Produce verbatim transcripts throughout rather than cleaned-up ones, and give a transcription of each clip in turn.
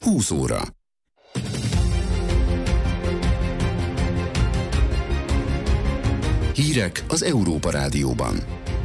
húsz óra. Hírek az Európa Rádióban.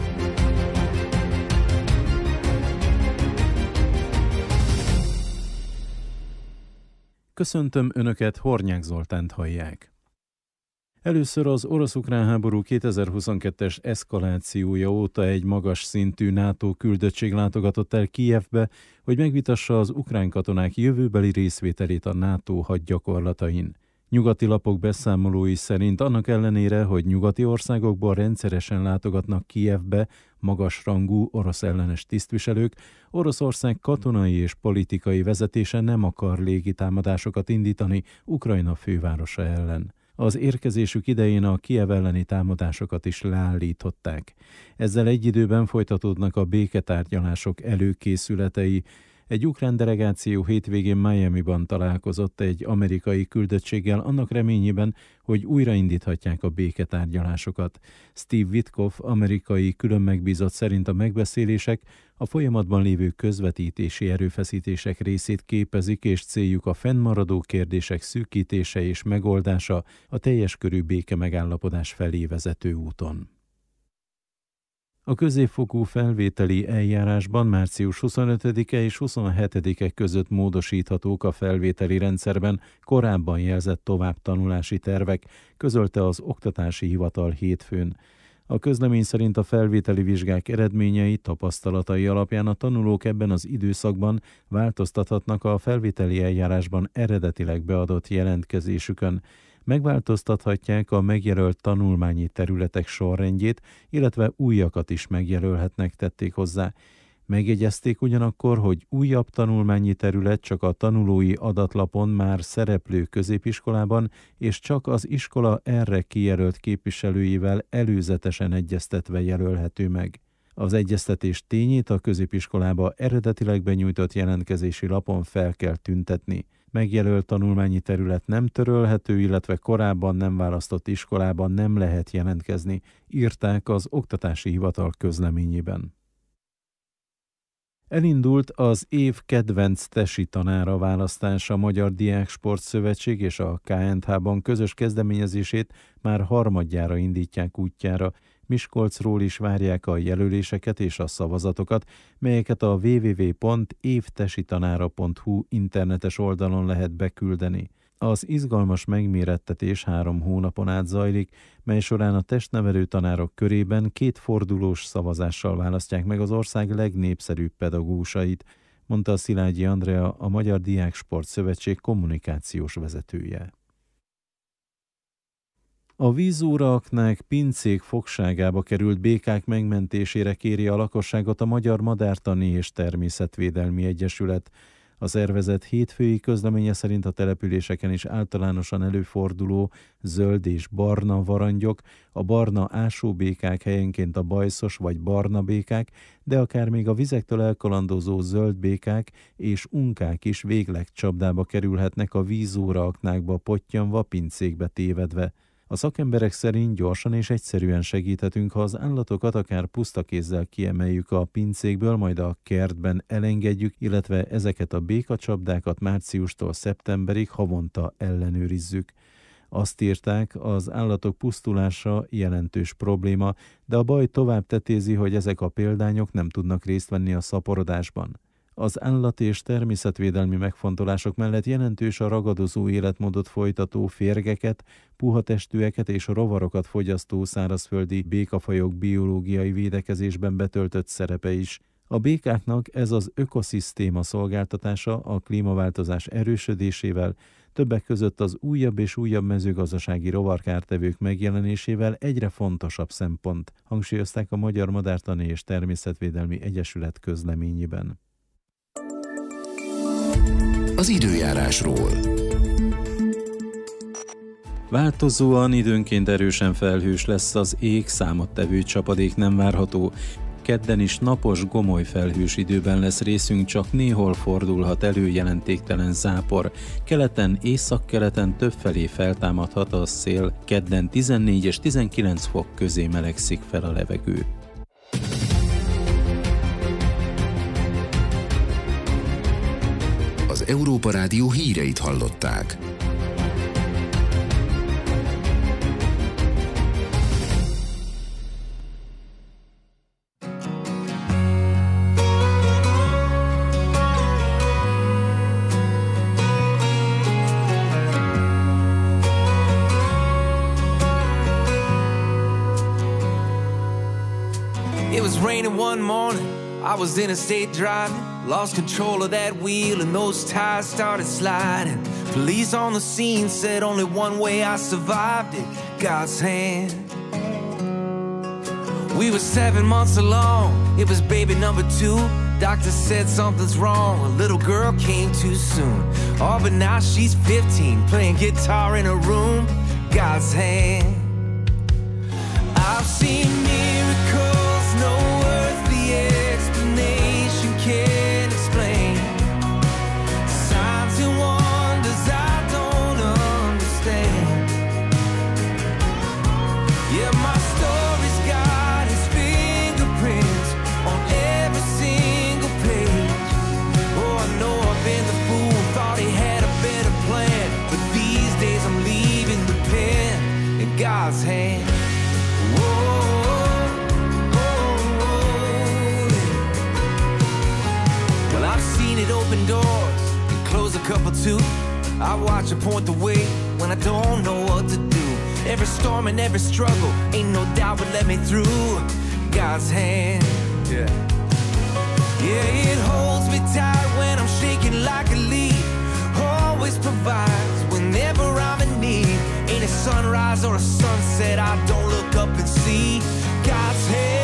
Köszöntöm Önöket, Hornyák Zoltánt hallják. Először az orosz-ukrán háború kétezer-huszonkettes eszkalációja óta egy magas szintű NATO küldöttség látogatott el Kijevbe, hogy megvitassa az ukrán katonák jövőbeli részvételét a NATO hadgyakorlatain. Nyugati lapok beszámolói szerint annak ellenére, hogy nyugati országokból rendszeresen látogatnak Kijevbe magasrangú orosz ellenes tisztviselők, Oroszország katonai és politikai vezetése nem akar légitámadásokat indítani Ukrajna fővárosa ellen. Az érkezésük idején a Kijev elleni támadásokat is leállították. Ezzel egy időben folytatódnak a béketárgyalások előkészületei. Egy ukrán delegáció hétvégén Miamiban találkozott egy amerikai küldöttséggel annak reményében, hogy újraindíthatják a béketárgyalásokat. Steve Witkoff, amerikai külön megbízott szerint a megbeszélések a folyamatban lévő közvetítési erőfeszítések részét képezik, és céljuk a fennmaradó kérdések szűkítése és megoldása a teljes körű béke megállapodás felé vezető úton. A középfokú felvételi eljárásban március huszonötödike és huszonhetedike között módosíthatók a felvételi rendszerben korábban jelzett továbbtanulási tervek, közölte az Oktatási Hivatal hétfőn. A közlemény szerint a felvételi vizsgák eredményei, tapasztalatai alapján a tanulók ebben az időszakban változtathatnak a felvételi eljárásban eredetileg beadott jelentkezésükön. Megváltoztathatják a megjelölt tanulmányi területek sorrendjét, illetve újakat is megjelölhetnek, tették hozzá. Megjegyezték ugyanakkor, hogy újabb tanulmányi terület csak a tanulói adatlapon már szereplő középiskolában és csak az iskola erre kijelölt képviselőivel előzetesen egyeztetve jelölhető meg. Az egyeztetés tényét a középiskolába eredetileg benyújtott jelentkezési lapon fel kell tüntetni. Megjelölt tanulmányi terület nem törölhető, illetve korábban nem választott iskolában nem lehet jelentkezni, írták az Oktatási Hivatal közleményében. Elindult az év kedvenc tesi tanára választása. A Magyar Diáksport Szövetség és a ká en há-ban közös kezdeményezését már harmadjára indítják útjára. Miskolcról is várják a jelöléseket és a szavazatokat, melyeket a double-u double-u double-u pont évtesitanára pont hu internetes oldalon lehet beküldeni. Az izgalmas megmérettetés három hónapon át zajlik, mely során a testnevelő tanárok körében két fordulós szavazással választják meg az ország legnépszerűbb pedagógusait, mondta Szilágyi Andrea, a Magyar Diáksport Szövetség kommunikációs vezetője. A vízóraaknák, pincék fogságába került békák megmentésére kéri a lakosságot a Magyar Madártani és Természetvédelmi Egyesület. A szervezet hétfői közleménye szerint a településeken is általánosan előforduló zöld és barna varangyok, a barna ásóbékák helyenként a bajszos vagy barna békák, de akár még a vizektől elkalandozó zöld békák és unkák is végleg csapdába kerülhetnek a vízóraaknákba pottyanva, pincékbe tévedve. A szakemberek szerint gyorsan és egyszerűen segíthetünk, ha az állatokat akár puszta kézzel kiemeljük a pincékből, majd a kertben elengedjük, illetve ezeket a békacsapdákat márciustól szeptemberig havonta ellenőrizzük. Azt írták, az állatok pusztulása jelentős probléma, de a baj tovább tetézi, hogy ezek a példányok nem tudnak részt venni a szaporodásban. Az állat- és természetvédelmi megfontolások mellett jelentős a ragadozó életmódot folytató férgeket, puhatestűeket és rovarokat fogyasztó szárazföldi békafajok biológiai védekezésben betöltött szerepe is. A békáknak ez az ökoszisztéma szolgáltatása a klímaváltozás erősödésével, többek között az újabb és újabb mezőgazdasági rovarkártevők megjelenésével egyre fontosabb szempont, hangsúlyozták a Magyar Madártani és Természetvédelmi Egyesület közleményében. Az időjárásról. Változóan, időnként erősen felhős lesz az ég, számottevő csapadék nem várható. Kedden is napos, gomoly felhős időben lesz részünk, csak néhol fordulhat elő jelentéktelen zápor. Keleten, északkeleten többfelé feltámadhat a szél, kedden tizennégy és tizenkilenc fok közé melegszik fel a levegő. Európa Rádió híreit hallották. It was raining one morning, I was interstate driving, lost control of that wheel and those tires started sliding. Police on the scene said only one way I survived it, God's hand. We were seven months along, it was baby number two. Doctor said something's wrong, a little girl came too soon. Oh, but now she's fifteen, playing guitar in her room, God's hand. I've seen miracles no earthly explanation can explain. Signs and wonders I don't understand. Yeah, my story's got his fingerprints on every single page. Oh, I know I've been the fool, thought he had a better plan, but these days I'm leaving the pen in God's hand. Open doors and close a couple too. I watch her point the way when I don't know what to do. Every storm and every struggle, ain't no doubt would let me through. God's hand, yeah, yeah, it holds me tight when I'm shaking like a leaf. Always provides whenever I'm in need. Ain't a sunrise or a sunset I don't look up and see. God's hand.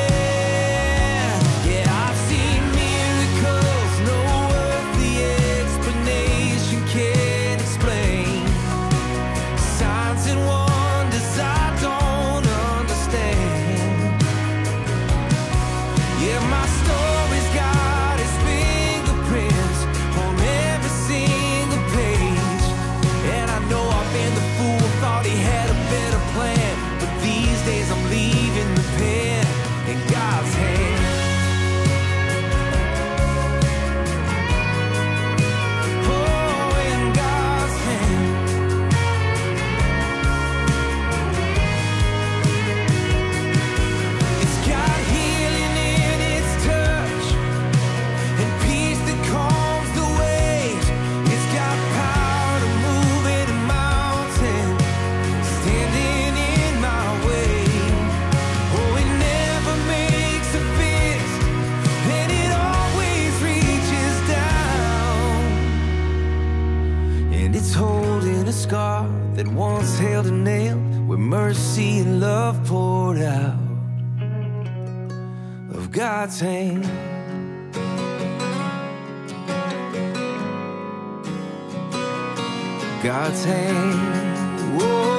That once held a nail where mercy and love poured out of God's hand. God's hand. Whoa.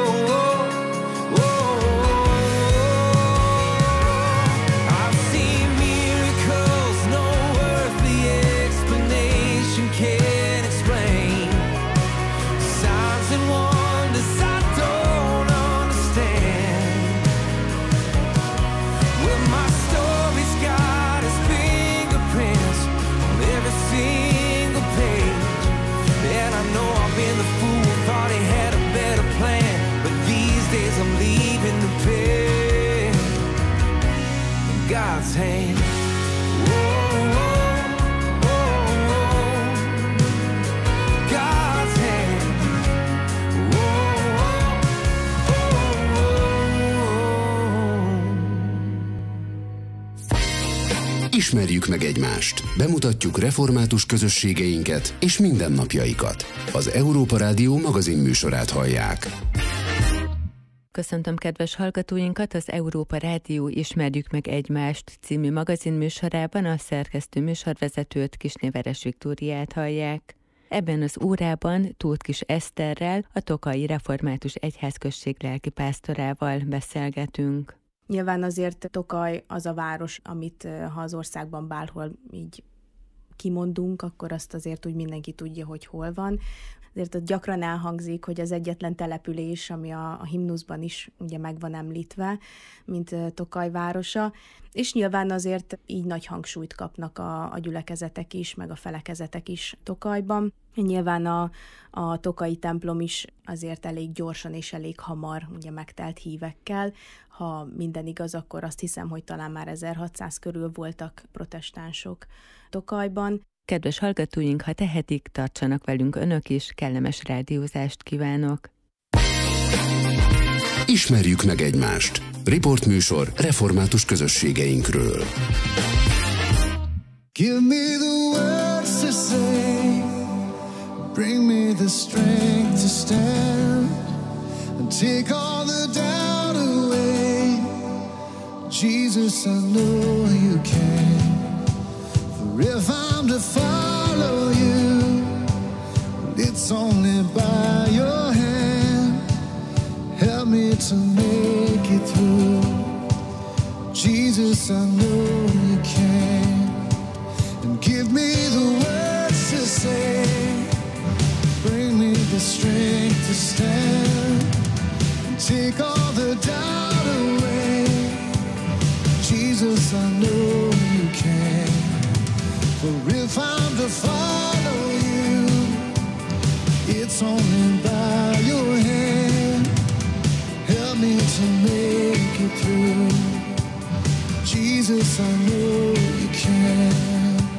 God's hand. Whoa, whoa, whoa, whoa. God's hand. Whoa, whoa, whoa. Ismerjük meg egymást. Bemutatjuk református közösségeinket és mindennapjaikat. Az Európa Rádió magazinműsorát hallják. Köszöntöm kedves hallgatóinkat, az Európa Rádió Ismerjük meg egymást című magazinműsorában a szerkesztő műsorvezetőt, Kisné-Veres Viktóriát hallják. Ebben az órában Tóth Kis Eszterrel, a Tokaji Református Egyházközség lelkipásztorával beszélgetünk. Nyilván azért Tokaj az a város, amit ha az országban bárhol így kimondunk, akkor azt azért úgy mindenki tudja, hogy hol van. Azért gyakran elhangzik, hogy az egyetlen település, ami a, a himnuszban is ugye meg van említve, mint Tokaj városa. És nyilván azért így nagy hangsúlyt kapnak a, a gyülekezetek is, meg a felekezetek is Tokajban. Nyilván a, a tokaji templom is azért elég gyorsan és elég hamar ugye megtelt hívekkel. Ha minden igaz, akkor azt hiszem, hogy talán már ezerhatszáz körül voltak protestánsok Tokajban. Kedves hallgatóink, ha tehetik, tartsanak velünk önök is, kellemes rádiózást kívánok! Ismerjük meg egymást. Riportműsor református közösségeinkről. Give me the words to say, bring me the strength to stand, and take all the doubt away. Jesus, I know you can. For if I'm to follow you, it's only by your hand. Help me to make it through. Jesus, I know you can. And give me the words to say, bring me the strength to stand, and take all the doubt away. Jesus, I know you can. For if I'm to follow you, it's only by your hand. Help me to make it through. Jesus, I know you can.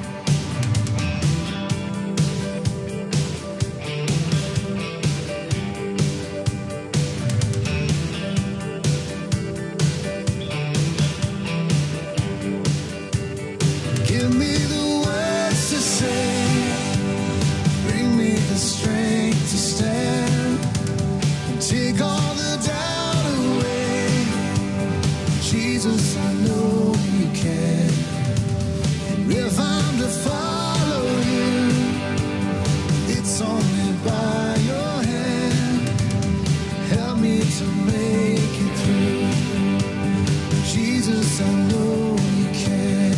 Give me the words to say, bring me the strength to stand, and take all the doubt away. Jesus, I know you can. And if I'm to follow you, it's only by your hand. Help me to make it through. Jesus, I know you can.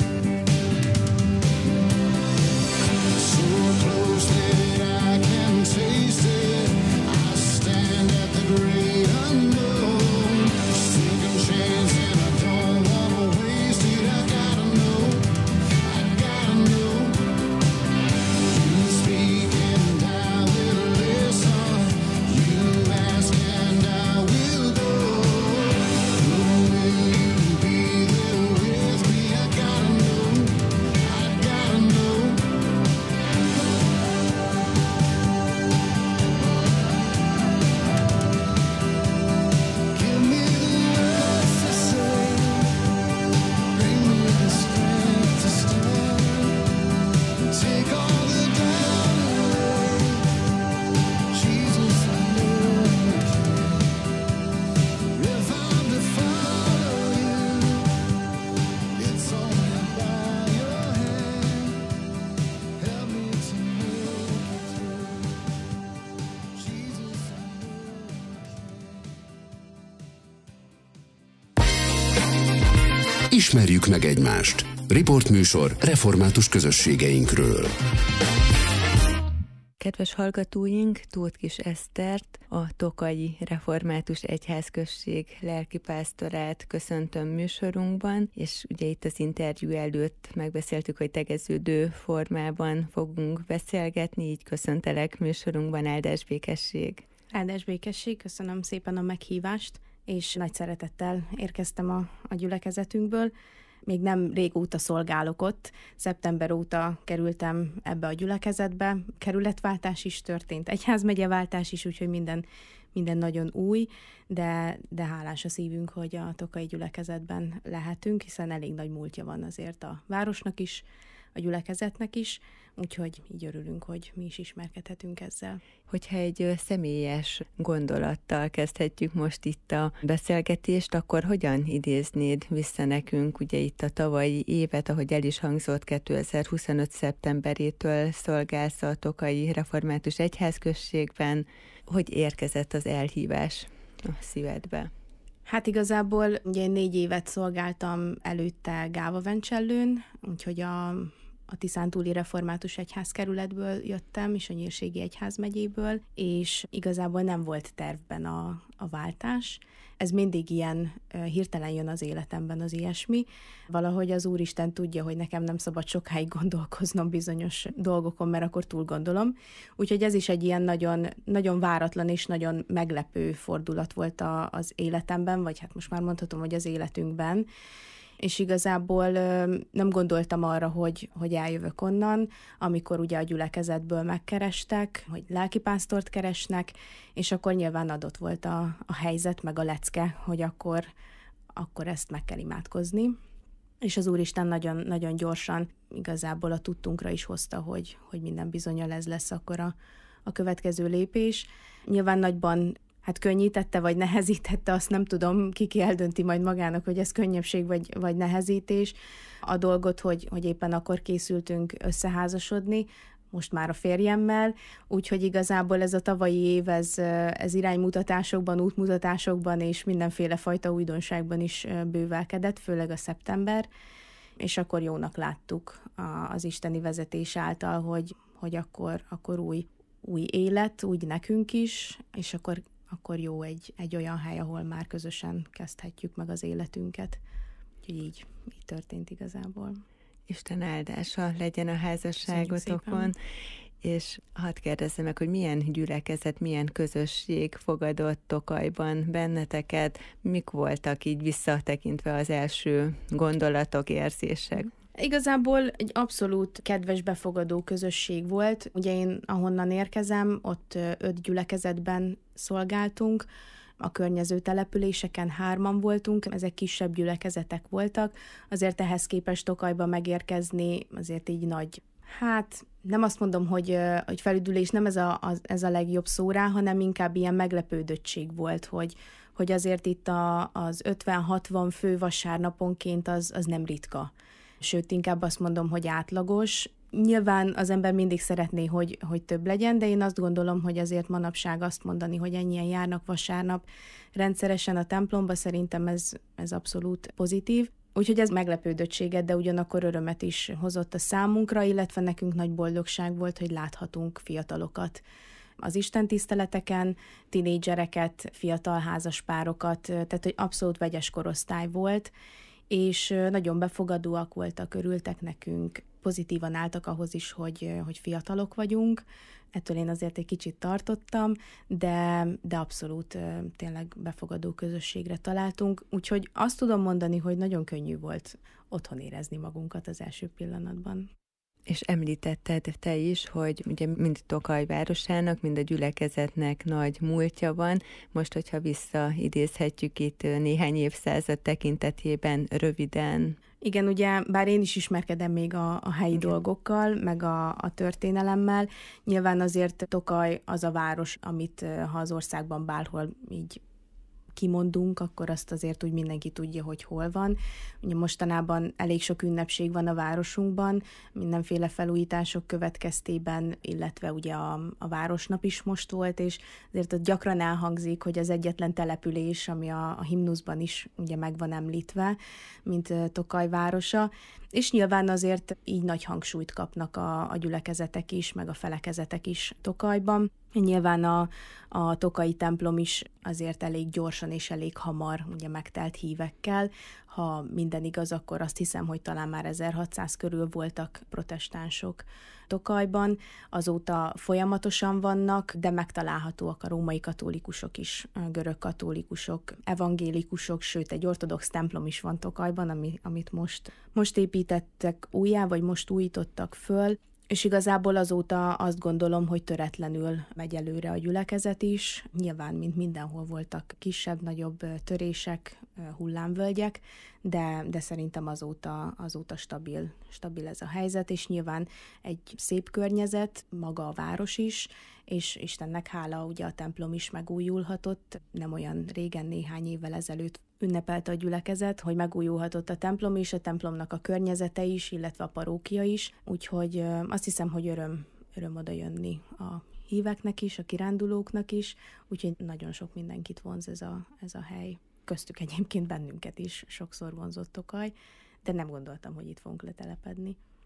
So close that I can taste it, I stand at the great unknown, sinking chains and I don't wanna waste it. I gotta know, I gotta know. You speak and I will listen. You ask and I will go. Will you be there with me? I gotta know, I gotta know. Give me the words to say, bring me the strength to stand, and take all the doubt away. Jesus, I know you can. If I'm to follow you, it's only by your hand. Help me to make it through. Jesus, I know you can. Ismerjük meg egymást. Riportműsor református közösségeinkről. Kedves hallgatóink, Tóth Kis Esztert, a Tokaji Református Egyházközség lelkipásztorát köszöntöm műsorunkban, és ugye itt az interjú előtt megbeszéltük, hogy tegeződő formában fogunk beszélgetni, így köszöntelek műsorunkban, áldás békesség. Áldás békesség, köszönöm szépen a meghívást, és nagy szeretettel érkeztem a, a gyülekezetünkből. Még nem régóta szolgálok ott, szeptember óta kerültem ebbe a gyülekezetbe, kerületváltás is történt, egyházmegyeváltás is, úgyhogy minden, minden nagyon új, de, de hálás a szívünk, hogy a tokai gyülekezetben lehetünk, hiszen elég nagy múltja van azért a városnak is, a gyülekezetnek is, úgyhogy így örülünk, hogy mi is ismerkedhetünk ezzel. Hogyha egy személyes gondolattal kezdhetjük most itt a beszélgetést, akkor hogyan idéznéd vissza nekünk, ugye itt a tavalyi évet, ahogy el is hangzott, kétezer-huszonöt szeptemberétől szolgálsz a Tokaji Református Egyházközségben, hogy érkezett az elhívás a szívedbe? Hát igazából ugye négy évet szolgáltam előtte Gávavencsellőn, úgyhogy a a Tiszántúli Református Egyházkerületből jöttem, és a Nyírségi Egyházmegyéből, és igazából nem volt tervben a, a váltás. Ez mindig ilyen hirtelen jön az életemben az ilyesmi. Valahogy az Úristen tudja, hogy nekem nem szabad sokáig gondolkoznom bizonyos dolgokon, mert akkor túl gondolom. Úgyhogy ez is egy ilyen nagyon, nagyon váratlan és nagyon meglepő fordulat volt a, az életemben, vagy hát most már mondhatom, hogy az életünkben. És igazából nem gondoltam arra, hogy, hogy eljövök onnan, amikor ugye a gyülekezetből megkerestek, hogy lelkipásztort keresnek, és akkor nyilván adott volt a, a helyzet, meg a lecke, hogy akkor, akkor ezt meg kell imádkozni. És az Úristen nagyon, nagyon gyorsan igazából a tudtunkra is hozta, hogy, hogy minden bizonnyal ez lesz akkor a, a következő lépés. Nyilván nagyban hát könnyítette, vagy nehezítette, azt nem tudom, ki eldönti majd magának, hogy ez könnyebbség, vagy, vagy nehezítés. A dolgot, hogy, hogy éppen akkor készültünk összeházasodni, most már a férjemmel, úgyhogy igazából ez a tavalyi év, ez, ez iránymutatásokban, útmutatásokban és mindenféle fajta újdonságban is bővelkedett, főleg a szeptember, és akkor jónak láttuk az isteni vezetés által, hogy, hogy akkor, akkor új, új élet, úgy nekünk is, és akkor akkor jó egy, egy olyan hely, ahol már közösen kezdhetjük meg az életünket. Úgyhogy így, így történt igazából. Isten áldása legyen a házasságotokon, és hadd kérdezzem meg, hogy milyen gyülekezet, milyen közösség fogadott Tokajban benneteket, mik voltak így visszatekintve az első gondolatok, érzések? Igazából egy abszolút kedves, befogadó közösség volt. Ugye én ahonnan érkezem, ott öt gyülekezetben szolgáltunk, a környező településeken hárman voltunk, ezek kisebb gyülekezetek voltak, azért ehhez képest Tokajba megérkezni azért így nagy, hát nem azt mondom, hogy, hogy felüdülés, nem ez a, az, ez a legjobb szó rá, hanem inkább ilyen meglepődöttség volt, hogy, hogy azért itt a, az ötven-hatvan fő vasárnaponként az, az nem ritka. Sőt, inkább azt mondom, hogy átlagos. Nyilván az ember mindig szeretné, hogy, hogy több legyen, de én azt gondolom, hogy azért manapság azt mondani, hogy ennyien járnak vasárnap rendszeresen a templomba, szerintem ez, ez abszolút pozitív. Úgyhogy ez meglepődöttséget, de ugyanakkor örömet is hozott a számunkra, illetve nekünk nagy boldogság volt, hogy láthatunk fiatalokat az istentiszteleteken, tinédzsereket, fiatal házaspárokat, tehát hogy abszolút vegyes korosztály volt, és nagyon befogadóak voltak, örültek nekünk, pozitívan álltak ahhoz is, hogy, hogy fiatalok vagyunk. Ettől én azért egy kicsit tartottam, de, de abszolút tényleg befogadó közösségre találtunk. Úgyhogy azt tudom mondani, hogy nagyon könnyű volt otthon érezni magunkat az első pillanatban. És említetted te is, hogy ugye mind Tokaj városának, mind a gyülekezetnek nagy múltja van. Most, hogyha visszaidézhetjük itt néhány évszázad tekintetében röviden. Igen, ugye, bár én is ismerkedem még a, a helyi Igen. dolgokkal, meg a, a történelemmel. Nyilván azért Tokaj az a város, amit ha az országban bárhol így kimondunk, akkor azt azért úgy mindenki tudja, hogy hol van. Ugye mostanában elég sok ünnepség van a városunkban, mindenféle felújítások következtében, illetve ugye a, a városnap is most volt, és azért ott gyakran elhangzik, hogy az egyetlen település, ami a, a himnuszban is ugye meg van említve, mint Tokaj városa, és nyilván azért így nagy hangsúlyt kapnak a, a gyülekezetek is, meg a felekezetek is Tokajban. Nyilván a, a tokai templom is azért elég gyorsan és elég hamar ugye megtelt hívekkel. Ha minden igaz, akkor azt hiszem, hogy talán már ezerhatszáz körül voltak protestánsok Tokajban. Azóta folyamatosan vannak, de megtalálhatóak a római katolikusok is, görög katolikusok, evangélikusok, sőt egy ortodox templom is van Tokajban, ami, amit most, most építettek újjá, vagy most újítottak föl. És igazából azóta azt gondolom, hogy töretlenül megy előre a gyülekezet is. Nyilván, mint mindenhol voltak kisebb-nagyobb törések, hullámvölgyek, de, de szerintem azóta, azóta stabil, stabil ez a helyzet, és nyilván egy szép környezet, maga a város is, és Istennek hála, ugye a templom is megújulhatott, nem olyan régen, néhány évvel ezelőtt ünnepelte a gyülekezet, hogy megújulhatott a templom is, a templomnak a környezete is, illetve a parókia is, úgyhogy azt hiszem, hogy öröm, öröm oda jönni a híveknek is, a kirándulóknak is, úgyhogy nagyon sok mindenkit vonz ez a, ez a hely. Köztük egyébként bennünket is sokszor vonzott Tokaj, de nem gondoltam, hogy itt fogunk letelepedni.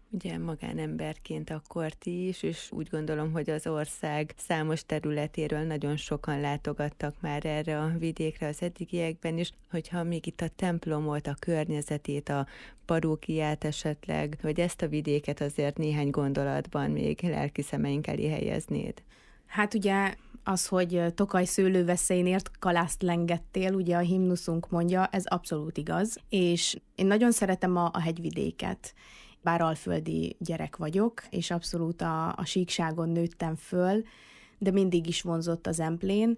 Ugye magánemberként akkor ti is, és úgy gondolom, hogy az ország számos területéről nagyon sokan látogattak már erre a vidékre az eddigiekben is, hogyha még itt a templomot, a környezetét, a parókiát esetleg, hogy ezt a vidéket azért néhány gondolatban még lelki szemeink elé helyeznéd. Hát ugye az, hogy Tokaj szőlőveszélyért kalászt lengettél, ugye a himnuszunk mondja, ez abszolút igaz, és én nagyon szeretem a, a hegyvidéket. Bár alföldi gyerek vagyok, és abszolút a, a síkságon nőttem föl, de mindig is vonzott az Emplén,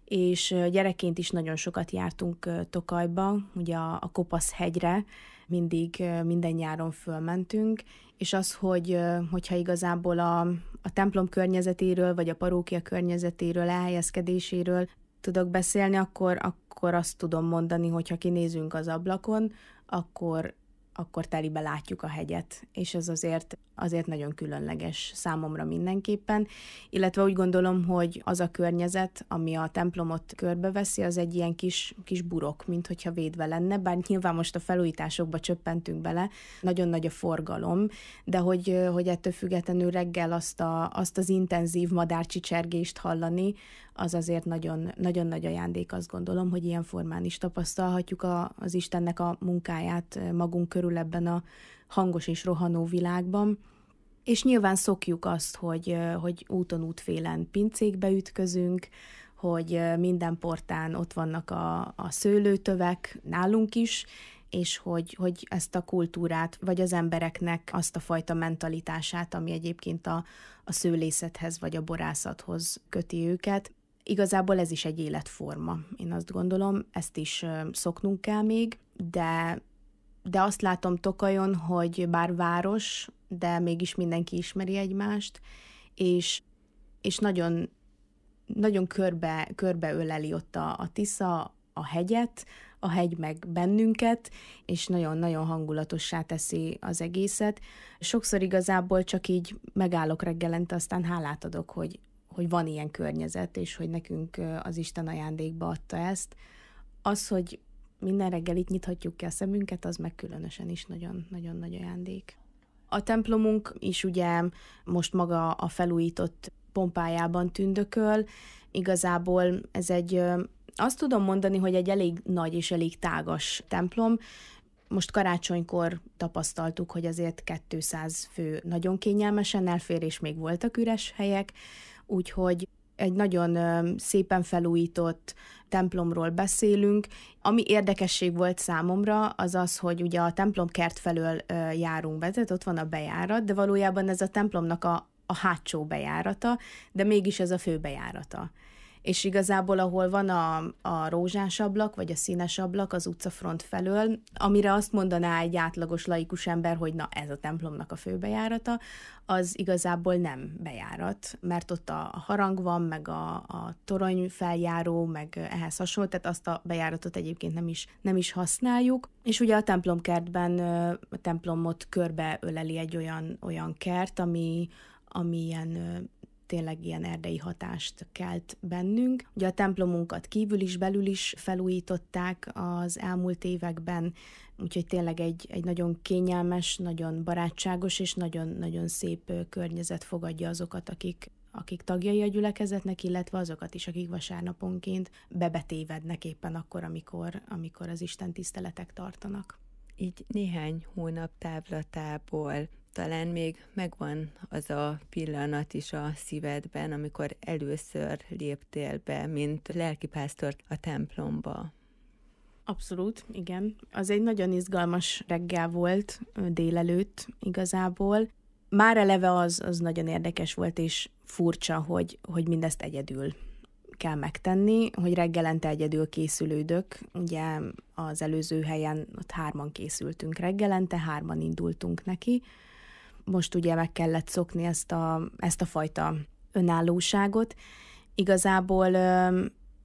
és gyerekként is nagyon sokat jártunk Tokajba, ugye a, a Kopasz hegyre, mindig minden nyáron fölmentünk, és az, hogy, hogyha igazából a, a templom környezetéről, vagy a parókia környezetéről, elhelyezkedéséről tudok beszélni, akkor, akkor azt tudom mondani, hogy ha kinézünk az ablakon, akkor akkor telibe látjuk a hegyet, és ez azért, azért nagyon különleges számomra mindenképpen, illetve úgy gondolom, hogy az a környezet, ami a templomot körbeveszi, az egy ilyen kis, kis burok, mint hogyha védve lenne, bár nyilván most a felújításokba csöppentünk bele, nagyon nagy a forgalom, de hogy, hogy ettől függetlenül reggel azt, a, azt az intenzív madárcsicsergést hallani, az azért nagyon, nagyon nagy ajándék, azt gondolom, hogy ilyen formán is tapasztalhatjuk a, az Istennek a munkáját magunk körül ebben a hangos és rohanó világban. És nyilván szokjuk azt, hogy, hogy úton útfélen pincékbe ütközünk, hogy minden portán ott vannak a, a szőlőtövek, nálunk is, és hogy, hogy ezt a kultúrát, vagy az embereknek azt a fajta mentalitását, ami egyébként a, a szőlészethez, vagy a borászathoz köti őket. Igazából ez is egy életforma, én azt gondolom, ezt is szoknunk kell még, de, de azt látom Tokajon, hogy bár város, de mégis mindenki ismeri egymást, és, és nagyon, nagyon körbe, körbeöleli ott a, a Tisza, a hegyet, a hegy meg bennünket, és nagyon-nagyon hangulatossá teszi az egészet. Sokszor igazából csak így megállok reggelente, aztán hálát adok, hogy hogy van ilyen környezet, és hogy nekünk az Isten ajándékba adta ezt. Az, hogy minden reggel itt nyithatjuk ki a szemünket, az meg különösen is nagyon-nagyon nagy ajándék. A templomunk is ugye most maga a felújított pompájában tündököl. Igazából ez egy, azt tudom mondani, hogy egy elég nagy és elég tágas templom. Most karácsonykor tapasztaltuk, hogy azért kétszáz fő nagyon kényelmesen elfér, és még voltak üres helyek, úgyhogy egy nagyon szépen felújított templomról beszélünk. Ami érdekesség volt számomra, az az, hogy ugye a templomkert felől járunk be, tehát ott van a bejárat, de valójában ez a templomnak a, a hátsó bejárata, de mégis ez a fő bejárata. És igazából, ahol van a, a rózsás ablak, vagy a színes ablak az utcafront felől, amire azt mondaná egy átlagos laikus ember, hogy na, ez a templomnak a főbejárata, az igazából nem bejárat, mert ott a harang van, meg a, a toronyfeljáró, meg ehhez hasonló, tehát azt a bejáratot egyébként nem is, nem is használjuk. És ugye a templomkertben a templomot körbeöleli egy olyan, olyan kert, ami, ami ilyen tényleg ilyen erdei hatást kelt bennünk. Ugye a templomunkat kívül is, belül is felújították az elmúlt években, úgyhogy tényleg egy, egy nagyon kényelmes, nagyon barátságos és nagyon-nagyon szép környezet fogadja azokat, akik, akik tagjai a gyülekezetnek, illetve azokat is, akik vasárnaponként bebetévednek éppen akkor, amikor, amikor az Isten tiszteletek tartanak. Így néhány hónap távlatából talán még megvan az a pillanat is a szívedben, amikor először léptél be, mint lelkipásztor a templomba. Abszolút, igen. Az egy nagyon izgalmas reggel volt, délelőtt igazából. Már eleve az, az nagyon érdekes volt, és furcsa, hogy, hogy mindezt egyedül kell megtenni, hogy reggelente egyedül készülődök. Ugye az előző helyen ott hárman készültünk reggelente, hárman indultunk neki. Most ugye meg kellett szokni ezt a, ezt a fajta önállóságot. Igazából ö,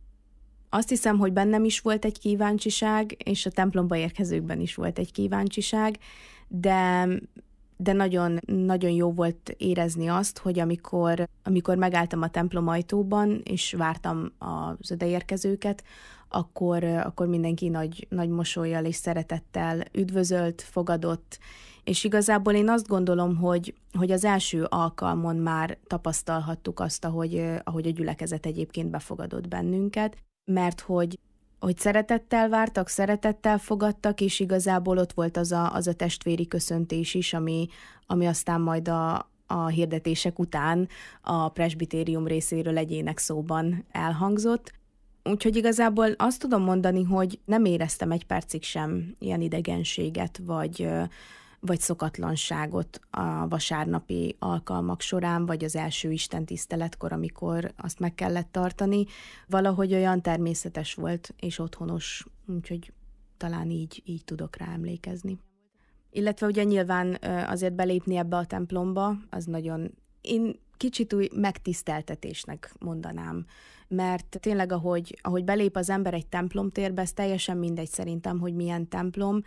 azt hiszem, hogy bennem is volt egy kíváncsiság, és a templomba érkezőkben is volt egy kíváncsiság, de de nagyon, nagyon jó volt érezni azt, hogy amikor, amikor megálltam a templom ajtóban, és vártam az odaérkezőket, akkor, akkor mindenki nagy, nagy mosollyal és szeretettel üdvözölt, fogadott, és igazából én azt gondolom, hogy, hogy az első alkalmon már tapasztalhattuk azt, ahogy, ahogy a gyülekezet egyébként befogadott bennünket, mert hogy hogy szeretettel vártak, szeretettel fogadtak, és igazából ott volt az a, az a testvéri köszöntés is, ami, ami aztán majd a, a hirdetések után a presbitérium részéről egyének szóban elhangzott. Úgyhogy igazából azt tudom mondani, hogy nem éreztem egy percig sem ilyen idegenséget, vagy, vagy szokatlanságot a vasárnapi alkalmak során, vagy az első istentiszteletkor, amikor azt meg kellett tartani. Valahogy olyan természetes volt, és otthonos, úgyhogy talán így, így tudok rá emlékezni. Illetve ugye nyilván azért belépni ebbe a templomba, az nagyon, én kicsit új megtiszteltetésnek mondanám, mert tényleg, ahogy, ahogy belép az ember egy templomtérbe, ez teljesen mindegy szerintem, hogy milyen templom.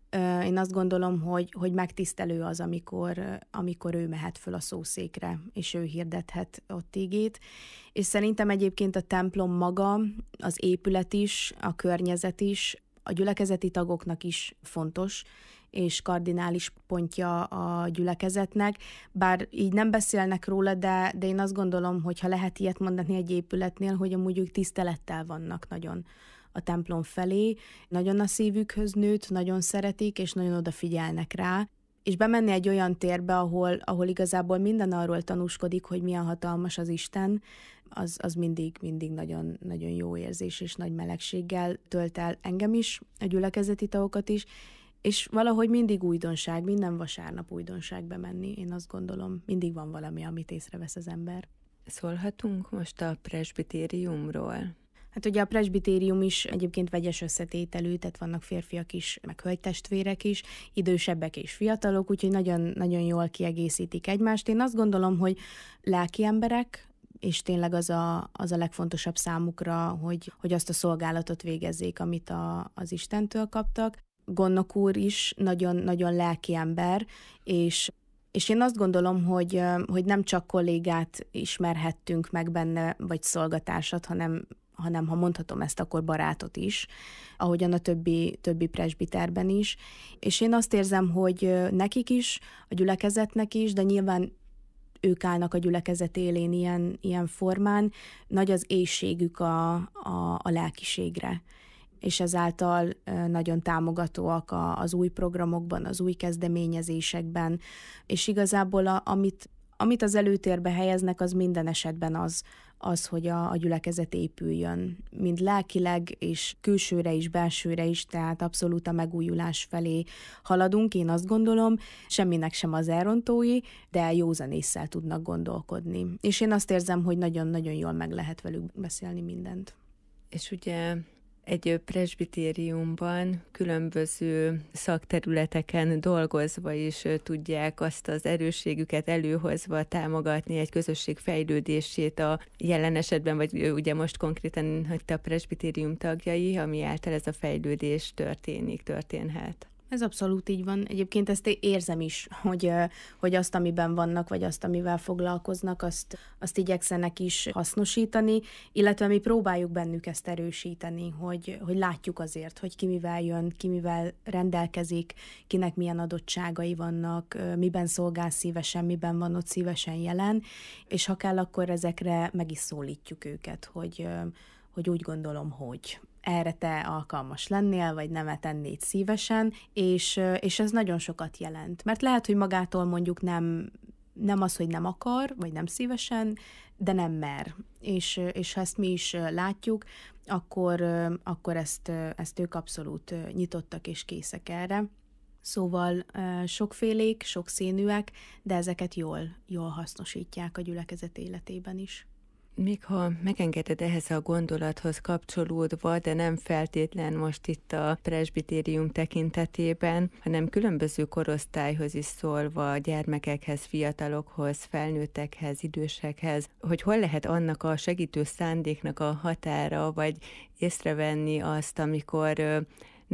Én azt gondolom, hogy, hogy megtisztelő az, amikor, amikor ő mehet föl a szószékre, és ő hirdethet ott igét. És szerintem egyébként a templom maga, az épület is, a környezet is, a gyülekezeti tagoknak is fontos, és kardinális pontja a gyülekezetnek, bár így nem beszélnek róla, de, de én azt gondolom, hogy ha lehet ilyet mondani egy épületnél, hogy amúgy ők tisztelettel vannak nagyon a templom felé, nagyon a szívükhöz nőtt, nagyon szeretik, és nagyon odafigyelnek rá, és bemenni egy olyan térbe, ahol, ahol igazából minden arról tanúskodik, hogy milyen hatalmas az Isten, az, az mindig, mindig nagyon, nagyon jó érzés, és nagy melegséggel tölt el engem is, a gyülekezeti tagokat is, és valahogy mindig újdonság, minden vasárnap újdonság bemenni, én azt gondolom, mindig van valami, amit észrevesz az ember. Szólhatunk most a presbitériumról? Hát ugye a presbitérium is egyébként vegyes összetételű, tehát vannak férfiak is, meg hölgytestvérek is, idősebbek és fiatalok, úgyhogy nagyon, nagyon jól kiegészítik egymást. Én azt gondolom, hogy lelki emberek, és tényleg az a, az a legfontosabb számukra, hogy, hogy azt a szolgálatot végezzék, amit a, az Istentől kaptak. Gondnok úr is nagyon, nagyon lelki ember, és, és én azt gondolom, hogy, hogy nem csak kollégát ismerhettünk meg benne, vagy szolgatársat, hanem, hanem ha mondhatom ezt, akkor barátot is, ahogyan a többi, többi presbiterben is. És én azt érzem, hogy nekik is, a gyülekezetnek is, de nyilván ők állnak a gyülekezet élén ilyen, ilyen formán, nagy az éhségük a, a, a lelkiségre, és ezáltal nagyon támogatóak az új programokban, az új kezdeményezésekben, és igazából a, amit, amit az előtérbe helyeznek, az minden esetben az, az hogy a, a gyülekezet épüljön, mind lelkileg, és külsőre is, belsőre is, tehát abszolút a megújulás felé haladunk, én azt gondolom, semminek sem az elrontói, de józan ésszel tudnak gondolkodni. És én azt érzem, hogy nagyon-nagyon jól meg lehet velük beszélni mindent. És ugye egy presbitériumban különböző szakterületeken dolgozva is tudják azt az erősségüket előhozva támogatni egy közösség fejlődését a jelen esetben, vagy ugye most konkrétan, hogy a presbitérium tagjai, ami által ez a fejlődés történik, történhet. Ez abszolút így van. Egyébként ezt érzem is, hogy, hogy azt, amiben vannak, vagy azt, amivel foglalkoznak, azt, azt igyekszenek is hasznosítani, illetve mi próbáljuk bennük ezt erősíteni, hogy, hogy látjuk azért, hogy ki mivel jön, ki mivel rendelkezik, kinek milyen adottságai vannak, miben szolgál szívesen, miben van ott szívesen jelen, és ha kell, akkor ezekre meg is szólítjuk őket, hogy, hogy úgy gondolom, hogy erre te alkalmas lennél, vagy nem tennéd szívesen, és, és ez nagyon sokat jelent. Mert lehet, hogy magától mondjuk nem, nem az, hogy nem akar, vagy nem szívesen, de nem mer. És, és ha ezt mi is látjuk, akkor, akkor ezt, ezt ők abszolút nyitottak és készek erre. Szóval sokfélék, sokszínűek, de ezeket jól, jól hasznosítják a gyülekezet életében is. Még ha megengeded ehhez a gondolathoz kapcsolódva, de nem feltétlen most itt a presbitérium tekintetében, hanem különböző korosztályhoz is szólva, gyermekekhez, fiatalokhoz, felnőttekhez, idősekhez, hogy hol lehet annak a segítő szándéknak a határa, vagy észrevenni azt, amikor nem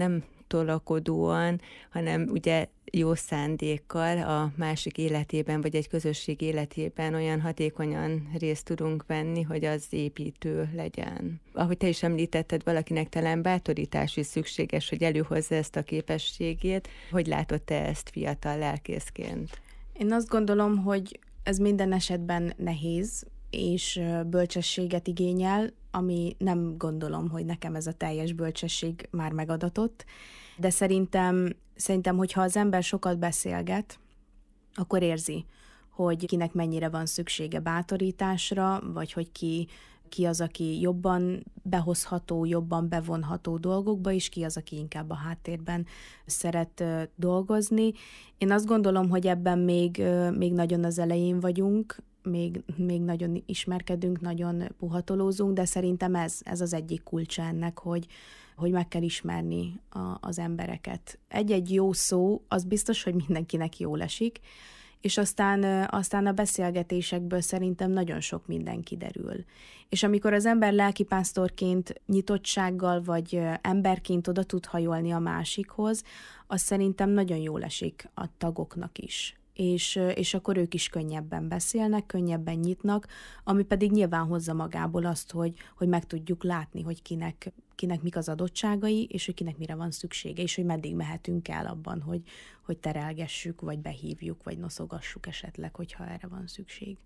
tolakodóan, hanem ugye jó szándékkal a másik életében, vagy egy közösség életében olyan hatékonyan részt tudunk venni, hogy az építő legyen. Ahogy te is említetted, valakinek talán bátorítás is szükséges, hogy előhozza ezt a képességét. Hogy látod te ezt fiatal lelkészként? Én azt gondolom, hogy ez minden esetben nehéz, és bölcsességet igényel, ami nem gondolom, hogy nekem ez a teljes bölcsesség már megadatott, de szerintem, szerintem, hogyha az ember sokat beszélget, akkor érzi, hogy kinek mennyire van szüksége bátorításra, vagy hogy ki, ki az, aki jobban behozható, jobban bevonható dolgokba, és ki az, aki inkább a háttérben szeret dolgozni. Én azt gondolom, hogy ebben még, még nagyon az elején vagyunk, Még, még nagyon ismerkedünk, nagyon puhatolózunk, de szerintem ez, ez az egyik kulcsa ennek, hogy, hogy meg kell ismerni a, az embereket. Egy-egy jó szó, az biztos, hogy mindenkinek jól esik, és aztán, aztán a beszélgetésekből szerintem nagyon sok minden kiderül. És amikor az ember lelkipásztorként nyitottsággal, vagy emberként oda tud hajolni a másikhoz, az szerintem nagyon jól esik a tagoknak is. És, és akkor ők is könnyebben beszélnek, könnyebben nyitnak, ami pedig nyilván hozza magából azt, hogy, hogy meg tudjuk látni, hogy kinek, kinek mik az adottságai, és hogy kinek mire van szüksége, és hogy meddig mehetünk el abban, hogy, hogy terelgessük, vagy behívjuk, vagy noszogassuk esetleg, hogyha erre van szükség.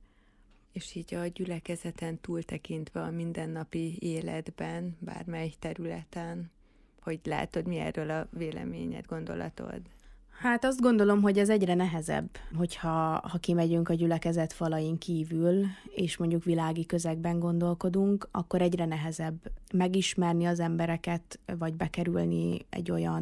És így a gyülekezeten túltekintve a mindennapi életben, bármely területen, hogy látod, mi erről a véleményed, gondolatod? Hát azt gondolom, hogy ez egyre nehezebb, hogyha ha kimegyünk a gyülekezet falain kívül, és mondjuk világi közegben gondolkodunk, akkor egyre nehezebb megismerni az embereket, vagy bekerülni egy olyan,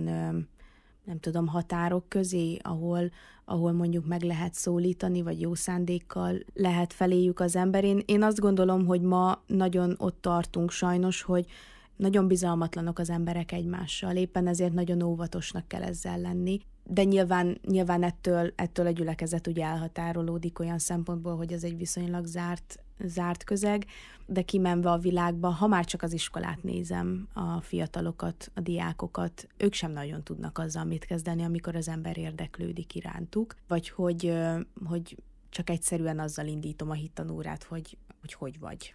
nem tudom, határok közé, ahol, ahol mondjuk meg lehet szólítani, vagy jó szándékkal lehet feléjük az ember. Én, én azt gondolom, hogy ma nagyon ott tartunk sajnos, hogy nagyon bizalmatlanok az emberek egymással, éppen ezért nagyon óvatosnak kell ezzel lenni. De nyilván, nyilván ettől, ettől a gyülekezet ugye elhatárolódik olyan szempontból, hogy ez egy viszonylag zárt, zárt közeg, de kimenve a világba, ha már csak az iskolát nézem, a fiatalokat, a diákokat, ők sem nagyon tudnak azzal mit kezdeni, amikor az ember érdeklődik irántuk, vagy hogy, hogy csak egyszerűen azzal indítom a hittanórát, hogy hogy, hogy vagy.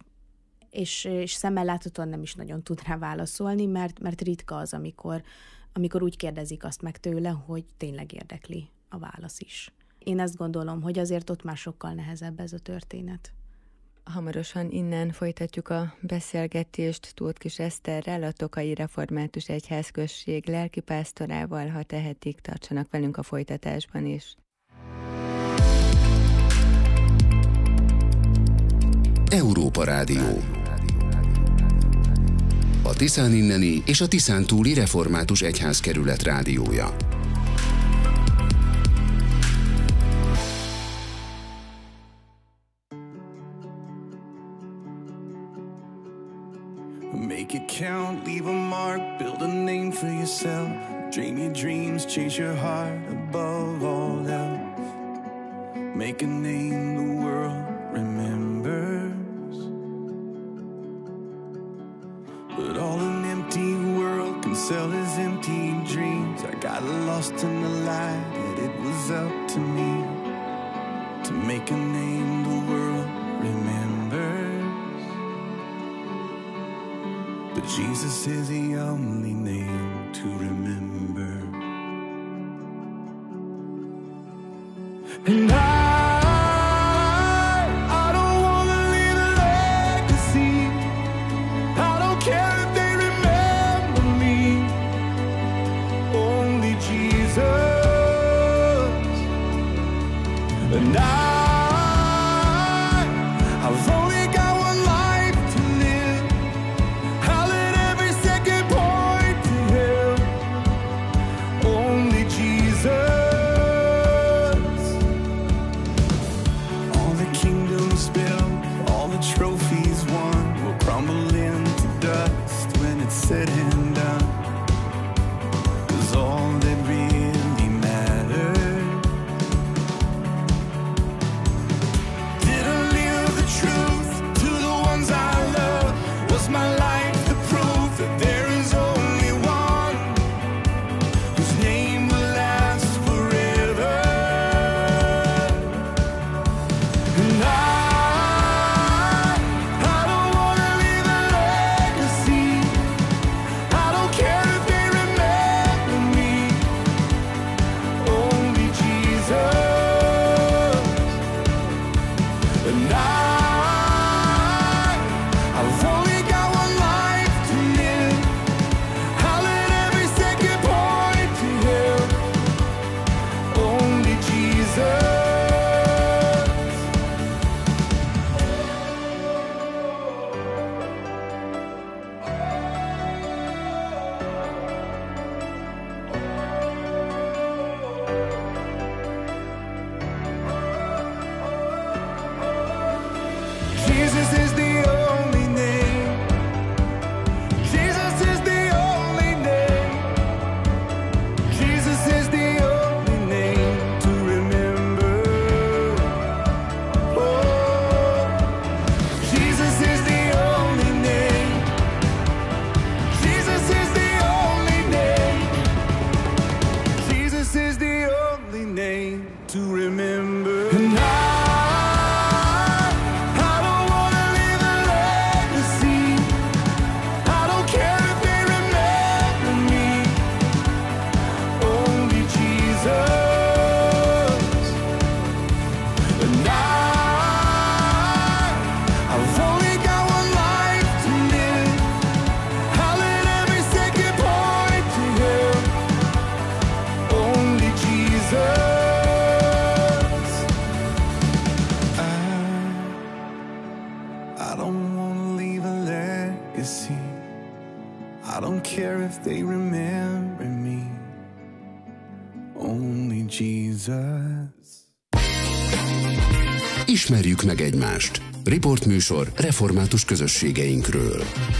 És, és szemmel láthatóan nem is nagyon tud rá válaszolni, mert, mert ritka az, amikor amikor úgy kérdezik azt meg tőle, hogy tényleg érdekli a válasz is. Én ezt gondolom, hogy azért ott már sokkal nehezebb ez a történet. Hamarosan innen folytatjuk a beszélgetést Tóth Kis Eszterrel, a Tokaji Református Egyházközség lelkipásztorával. Ha tehetik, tartsanak velünk a folytatásban is. Európa Rádió. A Tiszán inneni és a Tiszán túli Református Egyházkerület rádiója. Make it count, leave a mark, build a name for yourself. Dream your dreams, chase your heart above all else. Make a name the world remembers. But all an empty world can sell is empty dreams. I got lost in the light that it was up to me to make a name the world remembers. But Jesus is the only name to remember. And I And I, I've only got one life to live. I'll let every second point to Him. Only Jesus. All the kingdoms built, all the trophies won, will crumble into dust when it's said and done. 'Cause all that really matters Jesus. Ismerjük meg egymást. Riportműsor református közösségeinkről.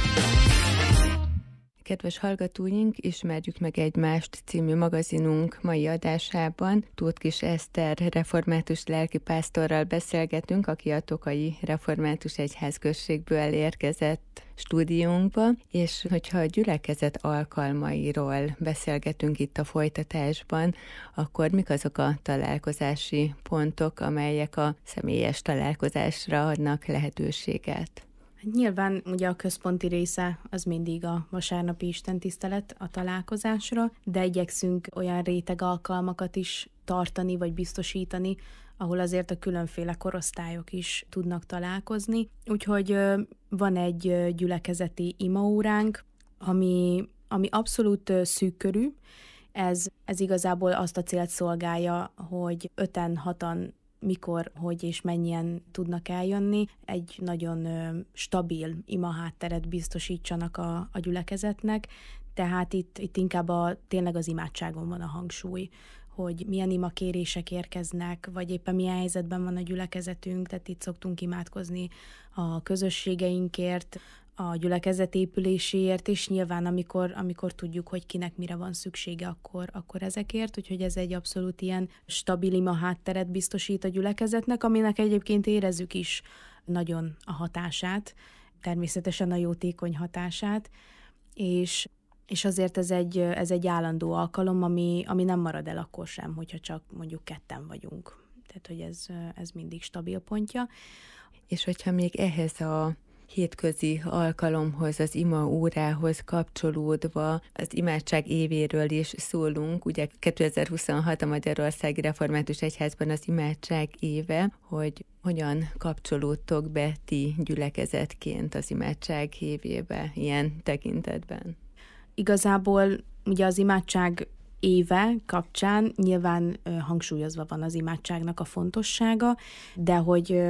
Kedves hallgatóink, Ismerjük meg egymást című magazinunk mai adásában Tóth Kis Eszter református lelkipásztorral beszélgetünk, aki a Tokaji Református Egyházközségből érkezett stúdiónkba, és hogyha a gyülekezet alkalmairól beszélgetünk itt a folytatásban, akkor mik azok a találkozási pontok, amelyek a személyes találkozásra adnak lehetőséget? Nyilván ugye a központi része az mindig a vasárnapi istentisztelet a találkozásra, de igyekszünk olyan réteg alkalmakat is tartani vagy biztosítani, ahol azért a különféle korosztályok is tudnak találkozni. Úgyhogy van egy gyülekezeti imaóránk, ami, ami abszolút szűkkörű. Ez, ez igazából azt a célt szolgálja, hogy öten, hatan mikor, hogy és mennyien tudnak eljönni, egy nagyon stabil imahátteret biztosítsanak a, a gyülekezetnek, tehát itt, itt inkább a, tényleg az imádságon van a hangsúly, hogy milyen imakérések érkeznek, vagy éppen milyen helyzetben van a gyülekezetünk, tehát itt szoktunk imádkozni a közösségeinkért, a gyülekezet épüléséért, és nyilván amikor, amikor tudjuk, hogy kinek mire van szüksége, akkor, akkor ezekért, úgyhogy ez egy abszolút ilyen stabil ima hátteret biztosít a gyülekezetnek, aminek egyébként érezzük is nagyon a hatását, természetesen a jótékony hatását, és, és azért ez egy, ez egy állandó alkalom, ami, ami nem marad el akkor sem, hogyha csak mondjuk ketten vagyunk. Tehát, hogy ez, ez mindig stabil pontja. És hogyha még ehhez a hétközi alkalomhoz, az ima órához kapcsolódva az imádság évéről is szólunk. Ugye kétezer-huszonhat a Magyarországi Református Egyházban az imádság éve, hogy hogyan kapcsolódtok be ti gyülekezetként az imádság évébe ilyen tekintetben? Igazából ugye az imádság éve kapcsán nyilván hangsúlyozva van az imádságnak a fontossága, de hogy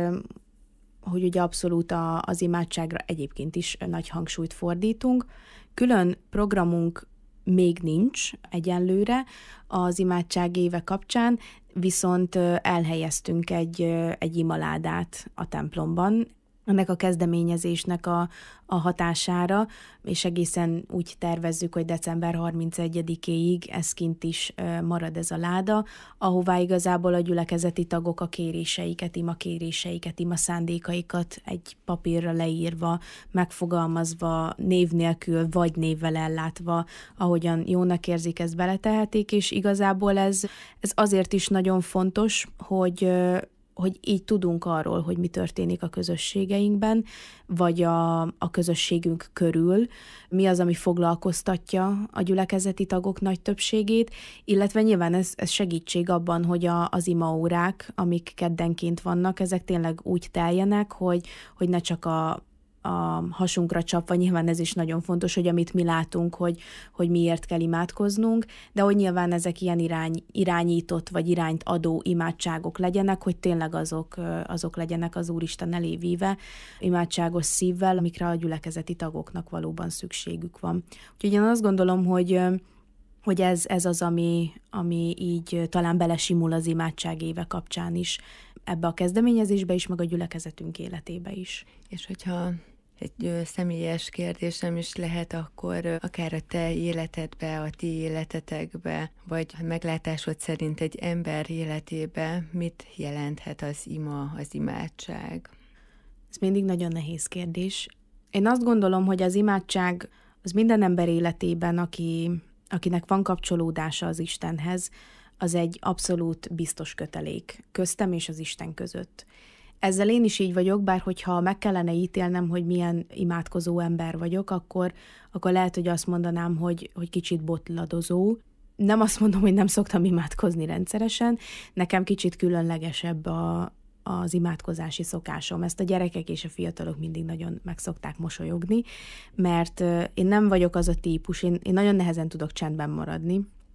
hogy ugye abszolút a, az imádságra egyébként is nagy hangsúlyt fordítunk. Külön programunk még nincs egyenlőre az imádság éve kapcsán, viszont elhelyeztünk egy, egy imaládát a templomban, ennek a kezdeményezésnek a, a hatására, és egészen úgy tervezzük, hogy december harmincegyedikéig ez kint is marad ez a láda, ahová igazából a gyülekezeti tagok a kéréseiket, ima kéréseiket, ima szándékaikat egy papírra leírva, megfogalmazva, név nélkül vagy névvel ellátva, ahogyan jónak érzik, ezt beletehetik, és igazából ez, ez azért is nagyon fontos, hogy hogy így tudunk arról, hogy mi történik a közösségeinkben, vagy a, a közösségünk körül, mi az, ami foglalkoztatja a gyülekezeti tagok nagy többségét, illetve nyilván ez, ez segítség abban, hogy a, az imaórák, amik keddenként vannak, ezek tényleg úgy teljenek, hogy, hogy ne csak a a hasunkra csapva, nyilván ez is nagyon fontos, hogy amit mi látunk, hogy, hogy miért kell imádkoznunk, de hogy nyilván ezek ilyen irány, irányított vagy irányt adó imádságok legyenek, hogy tényleg azok, azok legyenek az Úristen elé víve, imádságos szívvel, amikre a gyülekezeti tagoknak valóban szükségük van. Úgyhogy én azt gondolom, hogy hogy ez, ez az, ami, ami így talán belesimul az imádság éve kapcsán is, ebbe a kezdeményezésbe is, meg a gyülekezetünk életébe is. És hogyha egy személyes kérdésem is lehet, akkor akár a te életedbe, a ti életetekbe, vagy meglátásod szerint egy ember életébe mit jelenthet az ima, az imádság? Ez mindig nagyon nehéz kérdés. Én azt gondolom, hogy az imádság az minden ember életében, aki, akinek van kapcsolódása az Istenhez, az egy abszolút biztos kötelék köztem és az Isten között. Ezzel én is így vagyok, bár hogyha meg kellene ítélnem, hogy milyen imádkozó ember vagyok, akkor, akkor lehet, hogy azt mondanám, hogy, hogy kicsit botladozó. Nem azt mondom, hogy nem szoktam imádkozni rendszeresen, nekem kicsit különlegesebb a, az imádkozási szokásom. Ezt a gyerekek és a fiatalok mindig nagyon meg szokták mosolyogni, mert én nem vagyok az a típus, én, én nagyon nehezen tudok csendben maradni,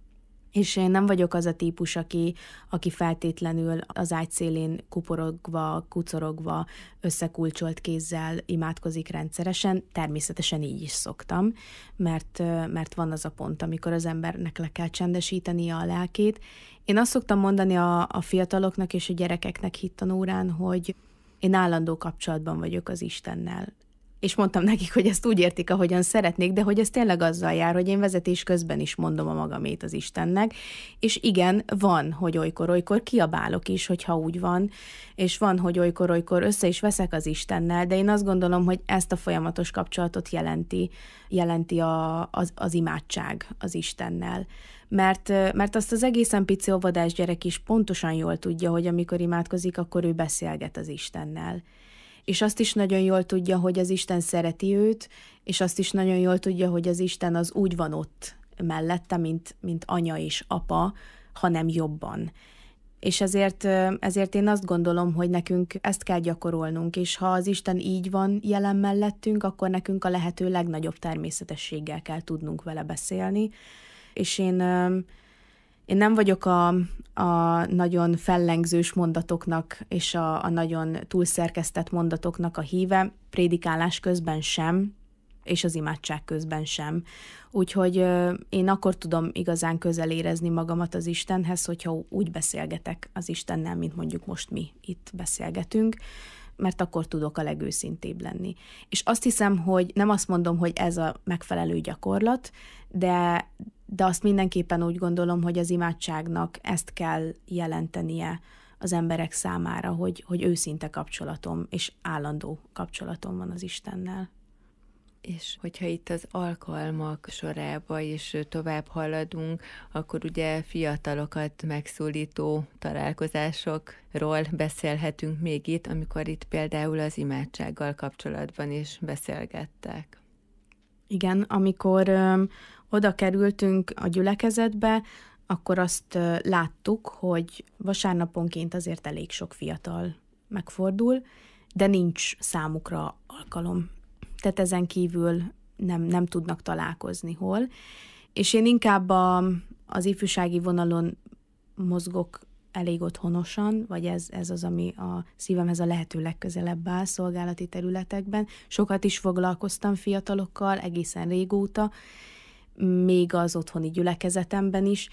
És én nem vagyok az a típus, aki, aki feltétlenül az ágy szélén kuporogva, kucorogva, összekulcsolt kézzel imádkozik rendszeresen. Természetesen így is szoktam, mert, mert van az a pont, amikor az embernek le kell csendesítenie a lelkét. Én azt szoktam mondani a, a fiataloknak és a gyerekeknek hittanórán, hogy én állandó kapcsolatban vagyok az Istennel. És mondtam nekik, hogy ezt úgy értik, ahogyan szeretnék, de hogy ez tényleg azzal jár, hogy én vezetés közben is mondom a magamét az Istennek, és igen, van, hogy olykor-olykor kiabálok is, hogyha úgy van, és van, hogy olykor-olykor össze is veszek az Istennel, de én azt gondolom, hogy ezt a folyamatos kapcsolatot jelenti, jelenti a, az, az imádság az Istennel. Mert, mert azt az egészen pici óvodás gyerek is pontosan jól tudja, hogy amikor imádkozik, akkor ő beszélget az Istennel. És azt is nagyon jól tudja, hogy az Isten szereti őt, és azt is nagyon jól tudja, hogy az Isten az úgy van ott mellette, mint, mint anya és apa, hanem jobban. És ezért, ezért én azt gondolom, hogy nekünk ezt kell gyakorolnunk, és ha az Isten így van jelen mellettünk, akkor nekünk a lehető legnagyobb természetességgel kell tudnunk vele beszélni. És én... Én nem vagyok a, a nagyon fellengzős mondatoknak és a, a nagyon túlszerkesztett mondatoknak a híve, prédikálás közben sem, és az imádság közben sem. Úgyhogy én akkor tudom igazán közel érezni magamat az Istenhez, hogyha úgy beszélgetek az Istennel, mint mondjuk most mi itt beszélgetünk, mert akkor tudok a legőszintébb lenni. És azt hiszem, hogy nem azt mondom, hogy ez a megfelelő gyakorlat, de, de azt mindenképpen úgy gondolom, hogy az imádságnak ezt kell jelentenie az emberek számára, hogy, hogy őszinte kapcsolatom és állandó kapcsolatom van az Istennel. És hogyha itt az alkalmak sorába is tovább haladunk, akkor ugye fiatalokat megszólító találkozásokról beszélhetünk még itt, amikor itt például az imádsággal kapcsolatban is beszélgettek. Igen, amikor ö, oda kerültünk a gyülekezetbe, akkor azt ö, láttuk, hogy vasárnaponként azért elég sok fiatal megfordul, de nincs számukra alkalom. Tehát ezen kívül nem, nem tudnak találkozni hol. És én inkább a, az ifjúsági vonalon mozgok elég otthonosan, vagy ez, ez az, ami a szívemhez a lehető legközelebb áll szolgálati területekben. Sokat is foglalkoztam fiatalokkal, egészen régóta, még az otthoni gyülekezetemben is,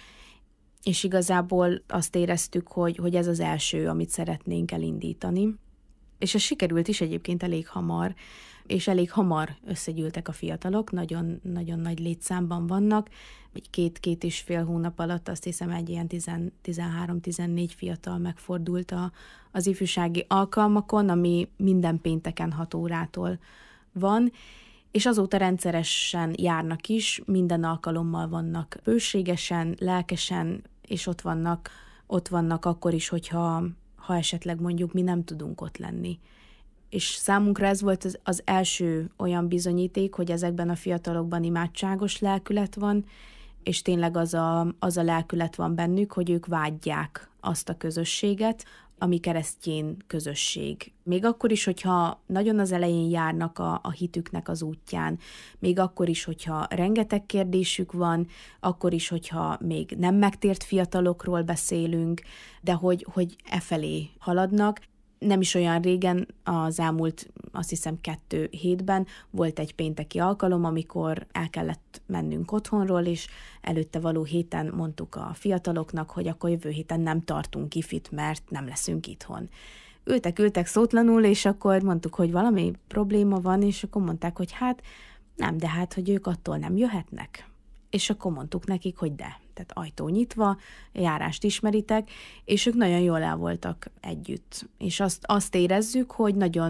és igazából azt éreztük, hogy, hogy ez az első, amit szeretnénk elindítani. És ez sikerült is egyébként elég hamar, és elég hamar összegyűltek a fiatalok, nagyon, nagyon nagy létszámban vannak, egy két-két és fél hónap alatt azt hiszem egy ilyen tizenhárom-tizennégy fiatal megfordult a, az ifjúsági alkalmakon, ami minden pénteken hat órától van, és azóta rendszeresen járnak is, minden alkalommal vannak bőségesen, lelkesen, és ott vannak, ott vannak akkor is, hogyha ha esetleg mondjuk mi nem tudunk ott lenni. És számunkra ez volt az, az első olyan bizonyíték, hogy ezekben a fiatalokban imádságos lelkület van, és tényleg az a, az a lelkület van bennük, hogy ők vágyják azt a közösséget, ami keresztény közösség. Még akkor is, hogyha nagyon az elején járnak a, a hitüknek az útján, még akkor is, hogyha rengeteg kérdésük van, akkor is, hogyha még nem megtért fiatalokról beszélünk, de hogy, hogy e felé haladnak. Nem is olyan régen, az elmúlt azt hiszem kettő hétben volt egy pénteki alkalom, amikor el kellett mennünk otthonról, és előtte való héten mondtuk a fiataloknak, hogy akkor jövő héten nem tartunk ifit, mert nem leszünk itthon. Ültek, ültek szótlanul, és akkor mondtuk, hogy valami probléma van, és akkor mondták, hogy hát nem, de hát, hogy ők attól nem jöhetnek. És akkor mondtuk nekik, hogy de. Tehát ajtó nyitva, járást ismeritek, és ők nagyon jól el voltak együtt. És azt, azt érezzük, hogy nagyon,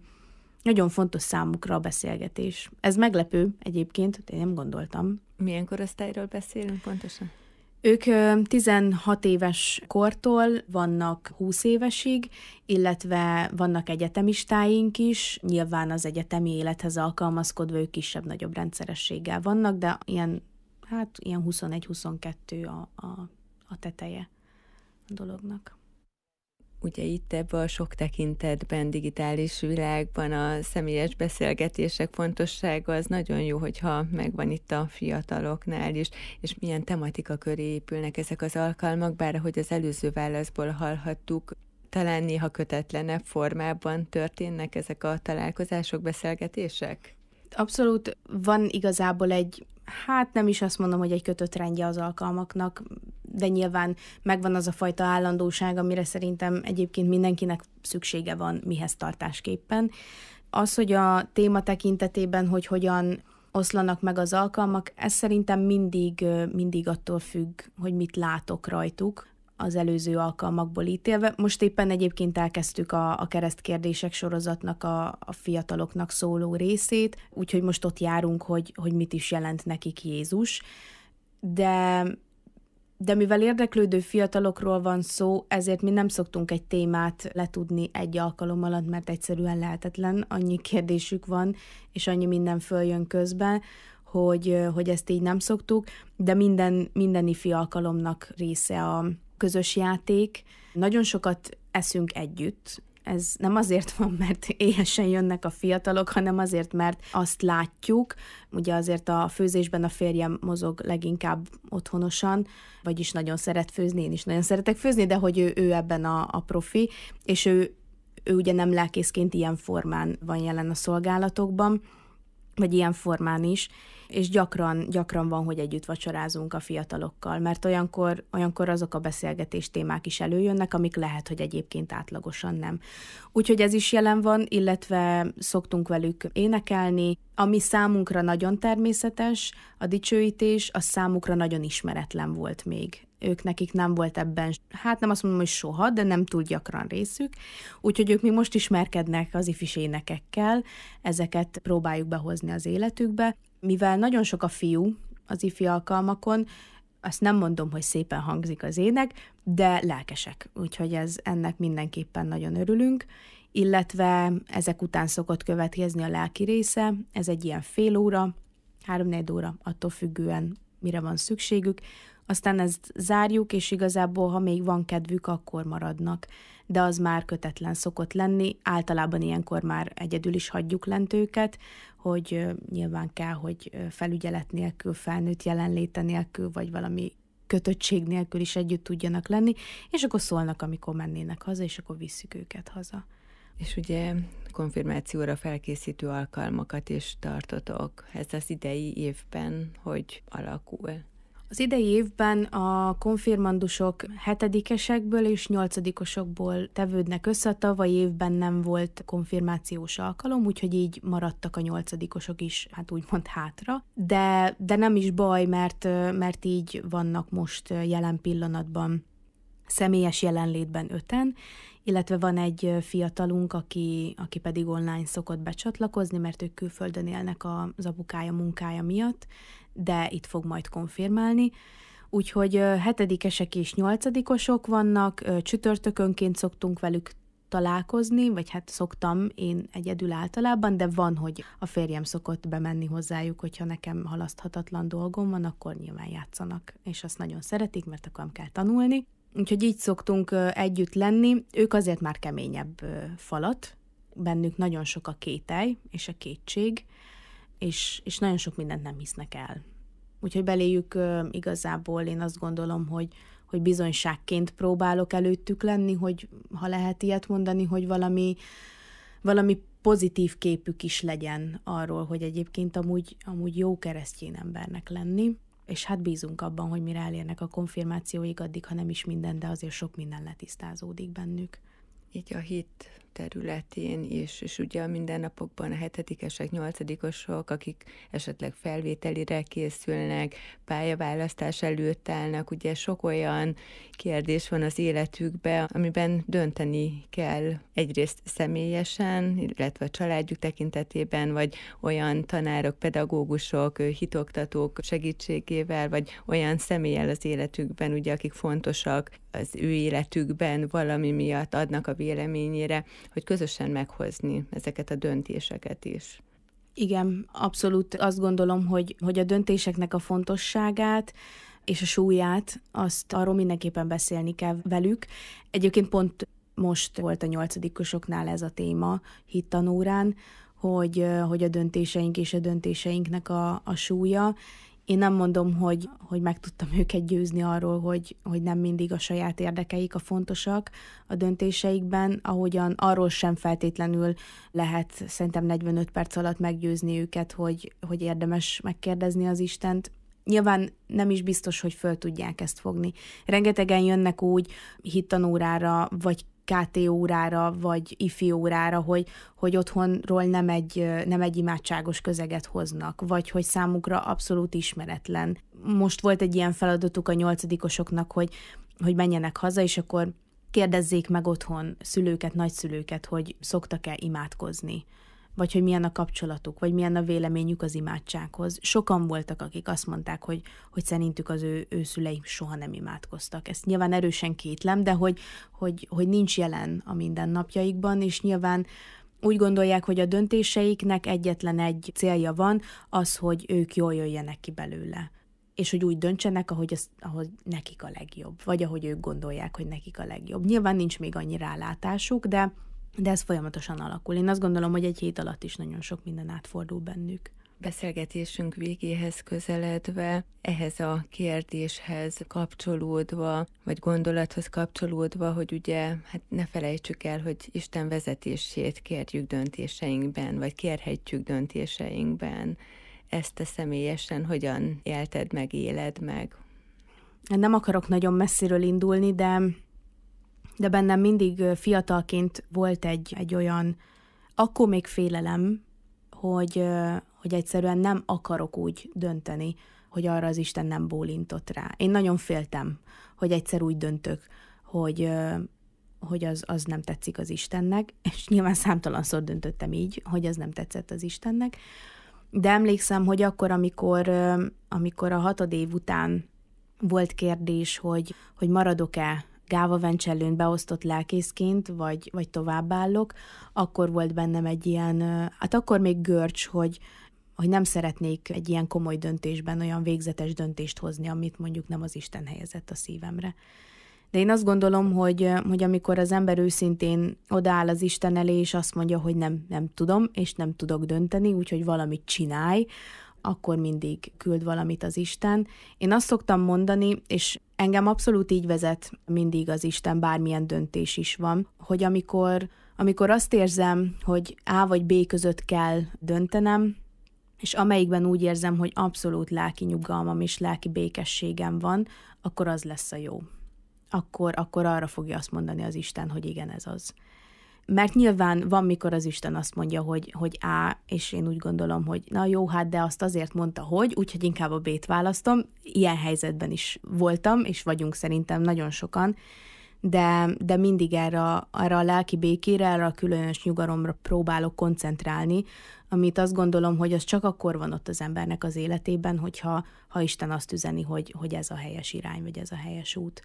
nagyon fontos számukra a beszélgetés. Ez meglepő egyébként, én nem gondoltam. Milyen korosztályról beszélünk pontosan? Ők tizenhat éves kortól vannak húsz évesig, illetve vannak egyetemistáink is, nyilván az egyetemi élethez alkalmazkodva ők kisebb-nagyobb rendszerességgel vannak, de ilyen hát ilyen huszonegy-huszonkettő a, a, a teteje a dolognak. Ugye itt ebben a sok tekintetben, digitális világban a személyes beszélgetések fontossága az nagyon jó, hogyha megvan itt a fiataloknál is, és milyen tematika köré épülnek ezek az alkalmak, bár ahogy az előző válaszból hallhattuk, talán néha kötetlenebb formában történnek ezek a találkozások, beszélgetések? Abszolút van igazából egy, hát nem is azt mondom, hogy egy kötött rendje az alkalmaknak, de nyilván megvan az a fajta állandóság, amire szerintem egyébként mindenkinek szüksége van mihez tartásképpen. Az, hogy a téma tekintetében, hogy hogyan oszlanak meg az alkalmak, ez szerintem mindig, mindig attól függ, hogy mit látok rajtuk az előző alkalmakból ítélve. Most éppen egyébként elkezdtük a, a keresztkérdések sorozatnak a, a fiataloknak szóló részét, úgyhogy most ott járunk, hogy, hogy mit is jelent nekik Jézus. De, de mivel érdeklődő fiatalokról van szó, ezért mi nem szoktunk egy témát letudni egy alkalom alatt, mert egyszerűen lehetetlen, annyi kérdésük van, és annyi minden följön közben, hogy, hogy ezt így nem szoktuk, de minden, minden ifi alkalomnak része a közös játék. Nagyon sokat eszünk együtt. Ez nem azért van, mert éhesen jönnek a fiatalok, hanem azért, mert azt látjuk, ugye azért a főzésben a férjem mozog leginkább otthonosan, vagyis nagyon szeret főzni, én is nagyon szeretek főzni, de hogy ő, ő ebben a, a profi, és ő, ő ugye nem lelkészként ilyen formán van jelen a szolgálatokban, vagy ilyen formán is, és gyakran, gyakran van, hogy együtt vacsorázunk a fiatalokkal, mert olyankor, olyankor azok a beszélgetés témák is előjönnek, amik lehet, hogy egyébként átlagosan nem. Úgyhogy ez is jelen van, illetve szoktunk velük énekelni, ami számunkra nagyon természetes, a dicsőítés, az számukra nagyon ismeretlen volt még. Ők nekik nem volt ebben, hát nem azt mondom, hogy soha, de nem túl gyakran részük, úgyhogy ők még most ismerkednek az ifis énekekkel, ezeket próbáljuk behozni az életükbe. Mivel nagyon sok a fiú az ifi alkalmakon, azt nem mondom, hogy szépen hangzik az ének, de lelkesek, úgyhogy ez, ennek mindenképpen nagyon örülünk, illetve ezek után szokott következni a lelki része, ez egy ilyen fél óra, három-négy óra, attól függően mire van szükségük, aztán ezt zárjuk, és igazából, ha még van kedvük, akkor maradnak. De az már kötetlen szokott lenni. Általában ilyenkor már egyedül is hagyjuk lent őket, hogy nyilván kell, hogy felügyelet nélkül, felnőtt jelenléte nélkül, vagy valami kötöttség nélkül is együtt tudjanak lenni, és akkor szólnak, amikor mennének haza, és akkor visszük őket haza. És ugye konfirmációra felkészítő alkalmakat is tartotok. Ez az idei évben hogy alakul? Az idei évben a konfirmandusok hetedikesekből és nyolcadikosokból tevődnek össze, a tavalyi évben nem volt konfirmációs alkalom, úgyhogy így maradtak a nyolcadikosok is, hát úgymond hátra. De, de nem is baj, mert, mert így vannak most jelen pillanatban személyes jelenlétben öten, illetve van egy fiatalunk, aki, aki pedig online szokott becsatlakozni, mert ők külföldön élnek az apukája munkája miatt, de itt fog majd konfirmálni. Úgyhogy hetedikesek és nyolcadikosok vannak, csütörtökönként szoktunk velük találkozni, vagy hát szoktam én egyedül általában, de van, hogy a férjem szokott bemenni hozzájuk, hogyha nekem halaszthatatlan dolgom van, akkor nyilván játszanak, és azt nagyon szeretik, mert akkor nem kell tanulni. Úgyhogy így szoktunk együtt lenni. Ők azért már keményebb falat, bennük nagyon sok a kételj és a kétség, és, és nagyon sok mindent nem hisznek el. Úgyhogy beléjük igazából én azt gondolom, hogy, hogy bizonyságként próbálok előttük lenni, hogy ha lehet ilyet mondani, hogy valami, valami pozitív képük is legyen arról, hogy egyébként amúgy, amúgy jó keresztény embernek lenni. És hát bízunk abban, hogy mire elérnek a konfirmációig, addig, ha nem is minden, de azért sok minden letisztázódik bennük. Így a hit területén is, és ugye a mindennapokban a hetedikesek, nyolcadikosok, akik esetleg felvételire készülnek, pályaválasztás előtt állnak, ugye sok olyan kérdés van az életükben, amiben dönteni kell egyrészt személyesen, illetve a családjuk tekintetében, vagy olyan tanárok, pedagógusok, hitoktatók segítségével, vagy olyan személlyel az életükben, ugye, akik fontosak az ő életükben, valami miatt adnak a véleményére, hogy közösen meghozni ezeket a döntéseket is. Igen, abszolút azt gondolom, hogy, hogy a döntéseknek a fontosságát és a súlyát, azt arról mindenképpen beszélni kell velük. Egyébként pont most volt a nyolcadikosoknál ez a téma hittanórán, hogy, hogy a döntéseink és a döntéseinknek a, a súlya. Én nem mondom, hogy, hogy meg tudtam őket győzni arról, hogy, hogy nem mindig a saját érdekeik a fontosak a döntéseikben, ahogyan arról sem feltétlenül lehet szerintem negyvenöt perc alatt meggyőzni őket, hogy, hogy érdemes megkérdezni az Istent. Nyilván nem is biztos, hogy föl tudják ezt fogni. Rengetegen jönnek úgy hittanórára, vagy ká té órára, vagy ifi órára, hogy, hogy otthonról nem egy, nem egy imádságos közeget hoznak, vagy hogy számukra abszolút ismeretlen. Most volt egy ilyen feladatuk a nyolcadikosoknak, hogy, hogy menjenek haza, és akkor kérdezzék meg otthon szülőket, nagyszülőket, hogy szoktak-e imádkozni, vagy hogy milyen a kapcsolatuk, vagy milyen a véleményük az imádsághoz. Sokan voltak, akik azt mondták, hogy, hogy szerintük az ő, ő szüleim soha nem imádkoztak. Ezt nyilván erősen kétlem, de hogy, hogy, hogy nincs jelen a mindennapjaikban, és nyilván úgy gondolják, hogy a döntéseiknek egyetlen egy célja van, az, hogy ők jól jöjjenek ki belőle. És hogy úgy döntsenek, ahogy, az, ahogy nekik a legjobb, vagy ahogy ők gondolják, hogy nekik a legjobb. Nyilván nincs még annyi rálátásuk, de De ez folyamatosan alakul. Én azt gondolom, hogy egy hét alatt is nagyon sok minden átfordul bennük. Beszélgetésünk végéhez közeledve, ehhez a kérdéshez kapcsolódva, vagy gondolathoz kapcsolódva, hogy ugye, hát ne felejtsük el, hogy Isten vezetését kérjük döntéseinkben, vagy kérhetjük döntéseinkben. Ezt te személyesen hogyan élted meg, éled meg? Nem akarok nagyon messziről indulni, de de bennem mindig fiatalként volt egy, egy olyan, akkor még félelem, hogy, hogy egyszerűen nem akarok úgy dönteni, hogy arra az Isten nem bólintott rá. Én nagyon féltem, hogy egyszer úgy döntök, hogy, hogy az, az nem tetszik az Istennek, és nyilván számtalanszor döntöttem így, hogy az nem tetszett az Istennek, de emlékszem, hogy akkor, amikor, amikor a hatod év után volt kérdés, hogy, hogy maradok-e Gáva Vencsellőn beosztott lelkészként, vagy, vagy továbbállok, akkor volt bennem egy ilyen, hát akkor még görcs, hogy, hogy nem szeretnék egy ilyen komoly döntésben olyan végzetes döntést hozni, amit mondjuk nem az Isten helyezett a szívemre. De én azt gondolom, hogy, hogy amikor az ember őszintén odaáll az Isten elé, és azt mondja, hogy nem, nem tudom, és nem tudok dönteni, úgyhogy valamit csinálj, akkor mindig küld valamit az Isten. Én azt szoktam mondani, és engem abszolút így vezet mindig az Isten, bármilyen döntés is van, hogy amikor, amikor azt érzem, hogy A vagy B között kell döntenem, és amelyikben úgy érzem, hogy abszolút lelki nyugalmam és lelki békességem van, akkor az lesz a jó. Akkor, akkor arra fogja azt mondani az Isten, hogy igen, ez az. Mert nyilván van, mikor az Isten azt mondja, hogy, hogy A, és én úgy gondolom, hogy na jó, hát de azt azért mondta, hogy, úgyhogy inkább a B-t választom. Ilyen helyzetben is voltam, és vagyunk szerintem nagyon sokan, de, de mindig erre, arra a lelki békére, erre a különös nyugalomra próbálok koncentrálni, amit azt gondolom, hogy az csak akkor van ott az embernek az életében, hogyha ha Isten azt üzeni, hogy, hogy ez a helyes irány, vagy ez a helyes út.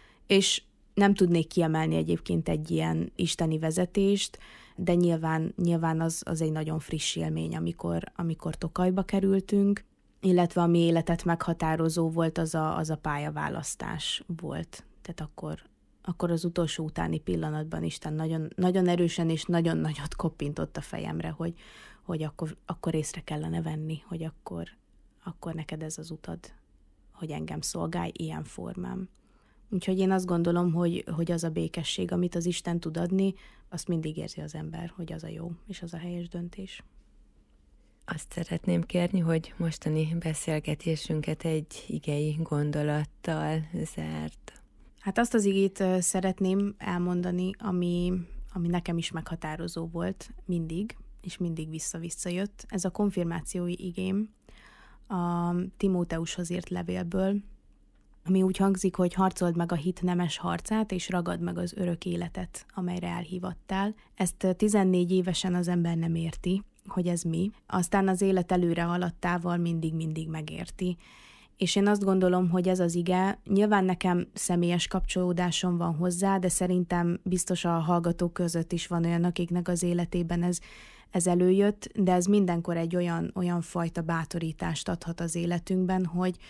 És nem tudnék kiemelni egyébként egy ilyen isteni vezetést, de nyilván, nyilván az, az egy nagyon friss élmény, amikor, amikor Tokajba kerültünk, illetve a mi életet meghatározó volt, az a, az a pályaválasztás volt. Tehát akkor, akkor az utolsó utáni pillanatban Isten nagyon, nagyon erősen és nagyon nagyot koppintott a fejemre, hogy, hogy akkor, akkor észre kellene venni, hogy akkor, akkor neked ez az utad, hogy engem szolgálj ilyen formán. Úgyhogy én azt gondolom, hogy, hogy az a békesség, amit az Isten tud adni, azt mindig érzi az ember, hogy az a jó, és az a helyes döntés. Azt szeretném kérni, hogy mostani beszélgetésünket egy igei gondolattal zárt. Hát azt az igét szeretném elmondani, ami, ami nekem is meghatározó volt mindig, és mindig vissza-vissza jött. Ez a konfirmációi igém a Timóteushoz írt levélből, ami úgy hangzik, hogy harcold meg a hit nemes harcát, és ragad meg az örök életet, amelyre elhívattál. Ezt tizennégy évesen az ember nem érti, hogy ez mi. Aztán az élet előre haladtával mindig-mindig megérti. És én azt gondolom, hogy ez az ige, nyilván nekem személyes kapcsolódásom van hozzá, de szerintem biztos a hallgatók között is van olyan, akiknek az életében ez, ez előjött, de ez mindenkor egy olyan, olyan fajta bátorítást adhat az életünkben, hogy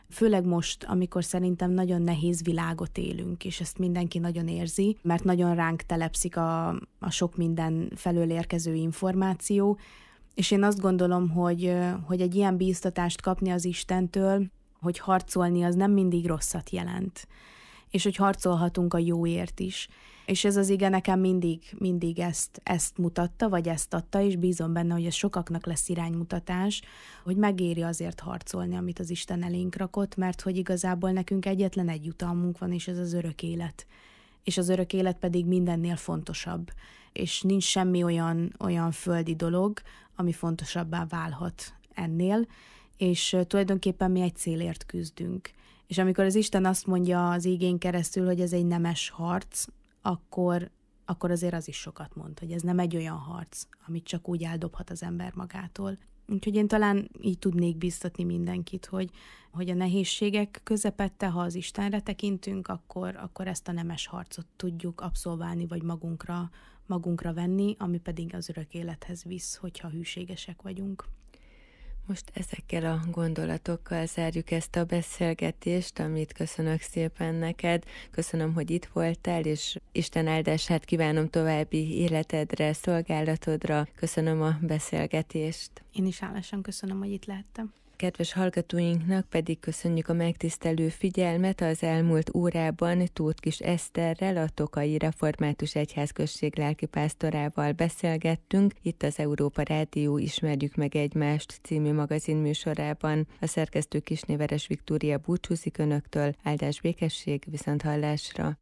Főleg most, amikor szerintem nagyon nehéz világot élünk, és ezt mindenki nagyon érzi, mert nagyon ránk telepszik a, a sok minden felől érkező információ, és én azt gondolom, hogy, hogy egy ilyen bíztatást kapni az Istentől, hogy harcolni az nem mindig rosszat jelent, és hogy harcolhatunk a jóért is. És ez az ige nekem mindig, mindig ezt, ezt mutatta, vagy ezt adta, és bízom benne, hogy ez sokaknak lesz iránymutatás, hogy megéri azért harcolni, amit az Isten elénk rakott, mert hogy igazából nekünk egyetlen egy jutalmunk van, és ez az örök élet. És az örök élet pedig mindennél fontosabb. És nincs semmi olyan, olyan földi dolog, ami fontosabbá válhat ennél, és tulajdonképpen mi egy célért küzdünk. És amikor az Isten azt mondja az igén keresztül, hogy ez egy nemes harc, akkor, akkor azért az is sokat mond, hogy ez nem egy olyan harc, amit csak úgy eldobhat az ember magától. Úgyhogy én talán így tudnék biztatni mindenkit, hogy, hogy a nehézségek közepette, ha az Istenre tekintünk, akkor, akkor ezt a nemes harcot tudjuk abszolválni, vagy magunkra, magunkra venni, ami pedig az örök élethez visz, hogyha hűségesek vagyunk. Most ezekkel a gondolatokkal zárjuk ezt a beszélgetést, amit köszönök szépen neked. Köszönöm, hogy itt voltál, és Isten áldását kívánom további életedre, szolgálatodra. Köszönöm a beszélgetést. Én is hálásan köszönöm, hogy itt lehettem. Kedves hallgatóinknak pedig köszönjük a megtisztelő figyelmet. Az elmúlt órában Tóth Kis Eszterrel, a Tokaji Református Egyházközség lelkipásztorával beszélgettünk. Itt az Európa Rádió Ismerjük meg egymást című magazinműsorában. A szerkesztő Kisnéveres Viktória búcsúzik önöktől. Áldás, békesség, viszonthallásra.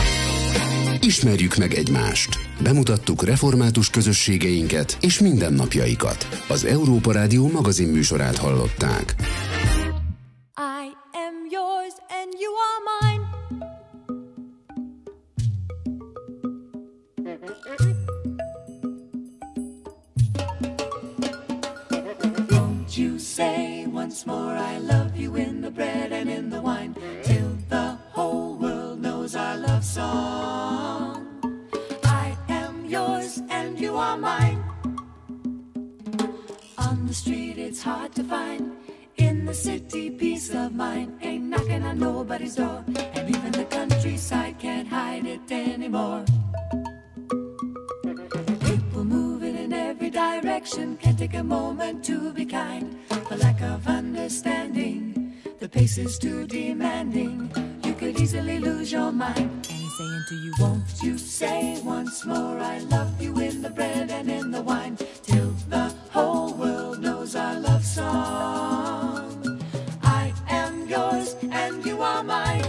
Ismerjük meg egymást. Bemutattuk református közösségeinket és mindennapjaikat. Az Európa Rádió magazinműsorát hallották. I am yours and you are mine. Won't you say once more I love you in the bread and in the wine, till the whole world knows our love song. I am yours and you are mine. On the street it's hard to find, in the city peace of mind ain't knocking on nobody's door, and even the countryside can't hide it anymore. People moving in every direction, can't take a moment to be kind. For lack of understanding, the pace is too demanding. You could easily lose your mind. And he's saying to you, won't you say once more I love you in the bread and in the wine, till the whole world knows our love song. I am yours and you are mine.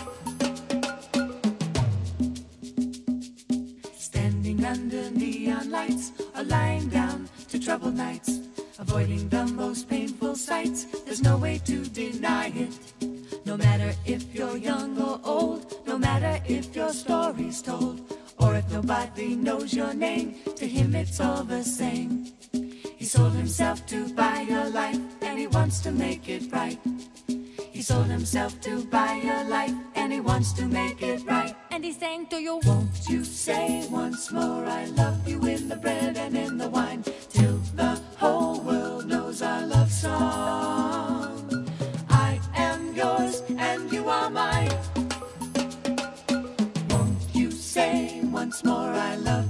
Standing under neon lights or lying down to troubled nights, avoiding the most painful sights, there's no way to deny it. No matter if you're young or old, no matter if your story's told, or if nobody knows your name, to him it's all the same. He sold himself to buy your life, and he wants to make it right. He sold himself to buy your life, and he wants to make it right. And he's saying to you, won't you say once more I love you in the bread and in the wine, till the whole world knows our love song. I am yours and you are mine. Won't you say once more I love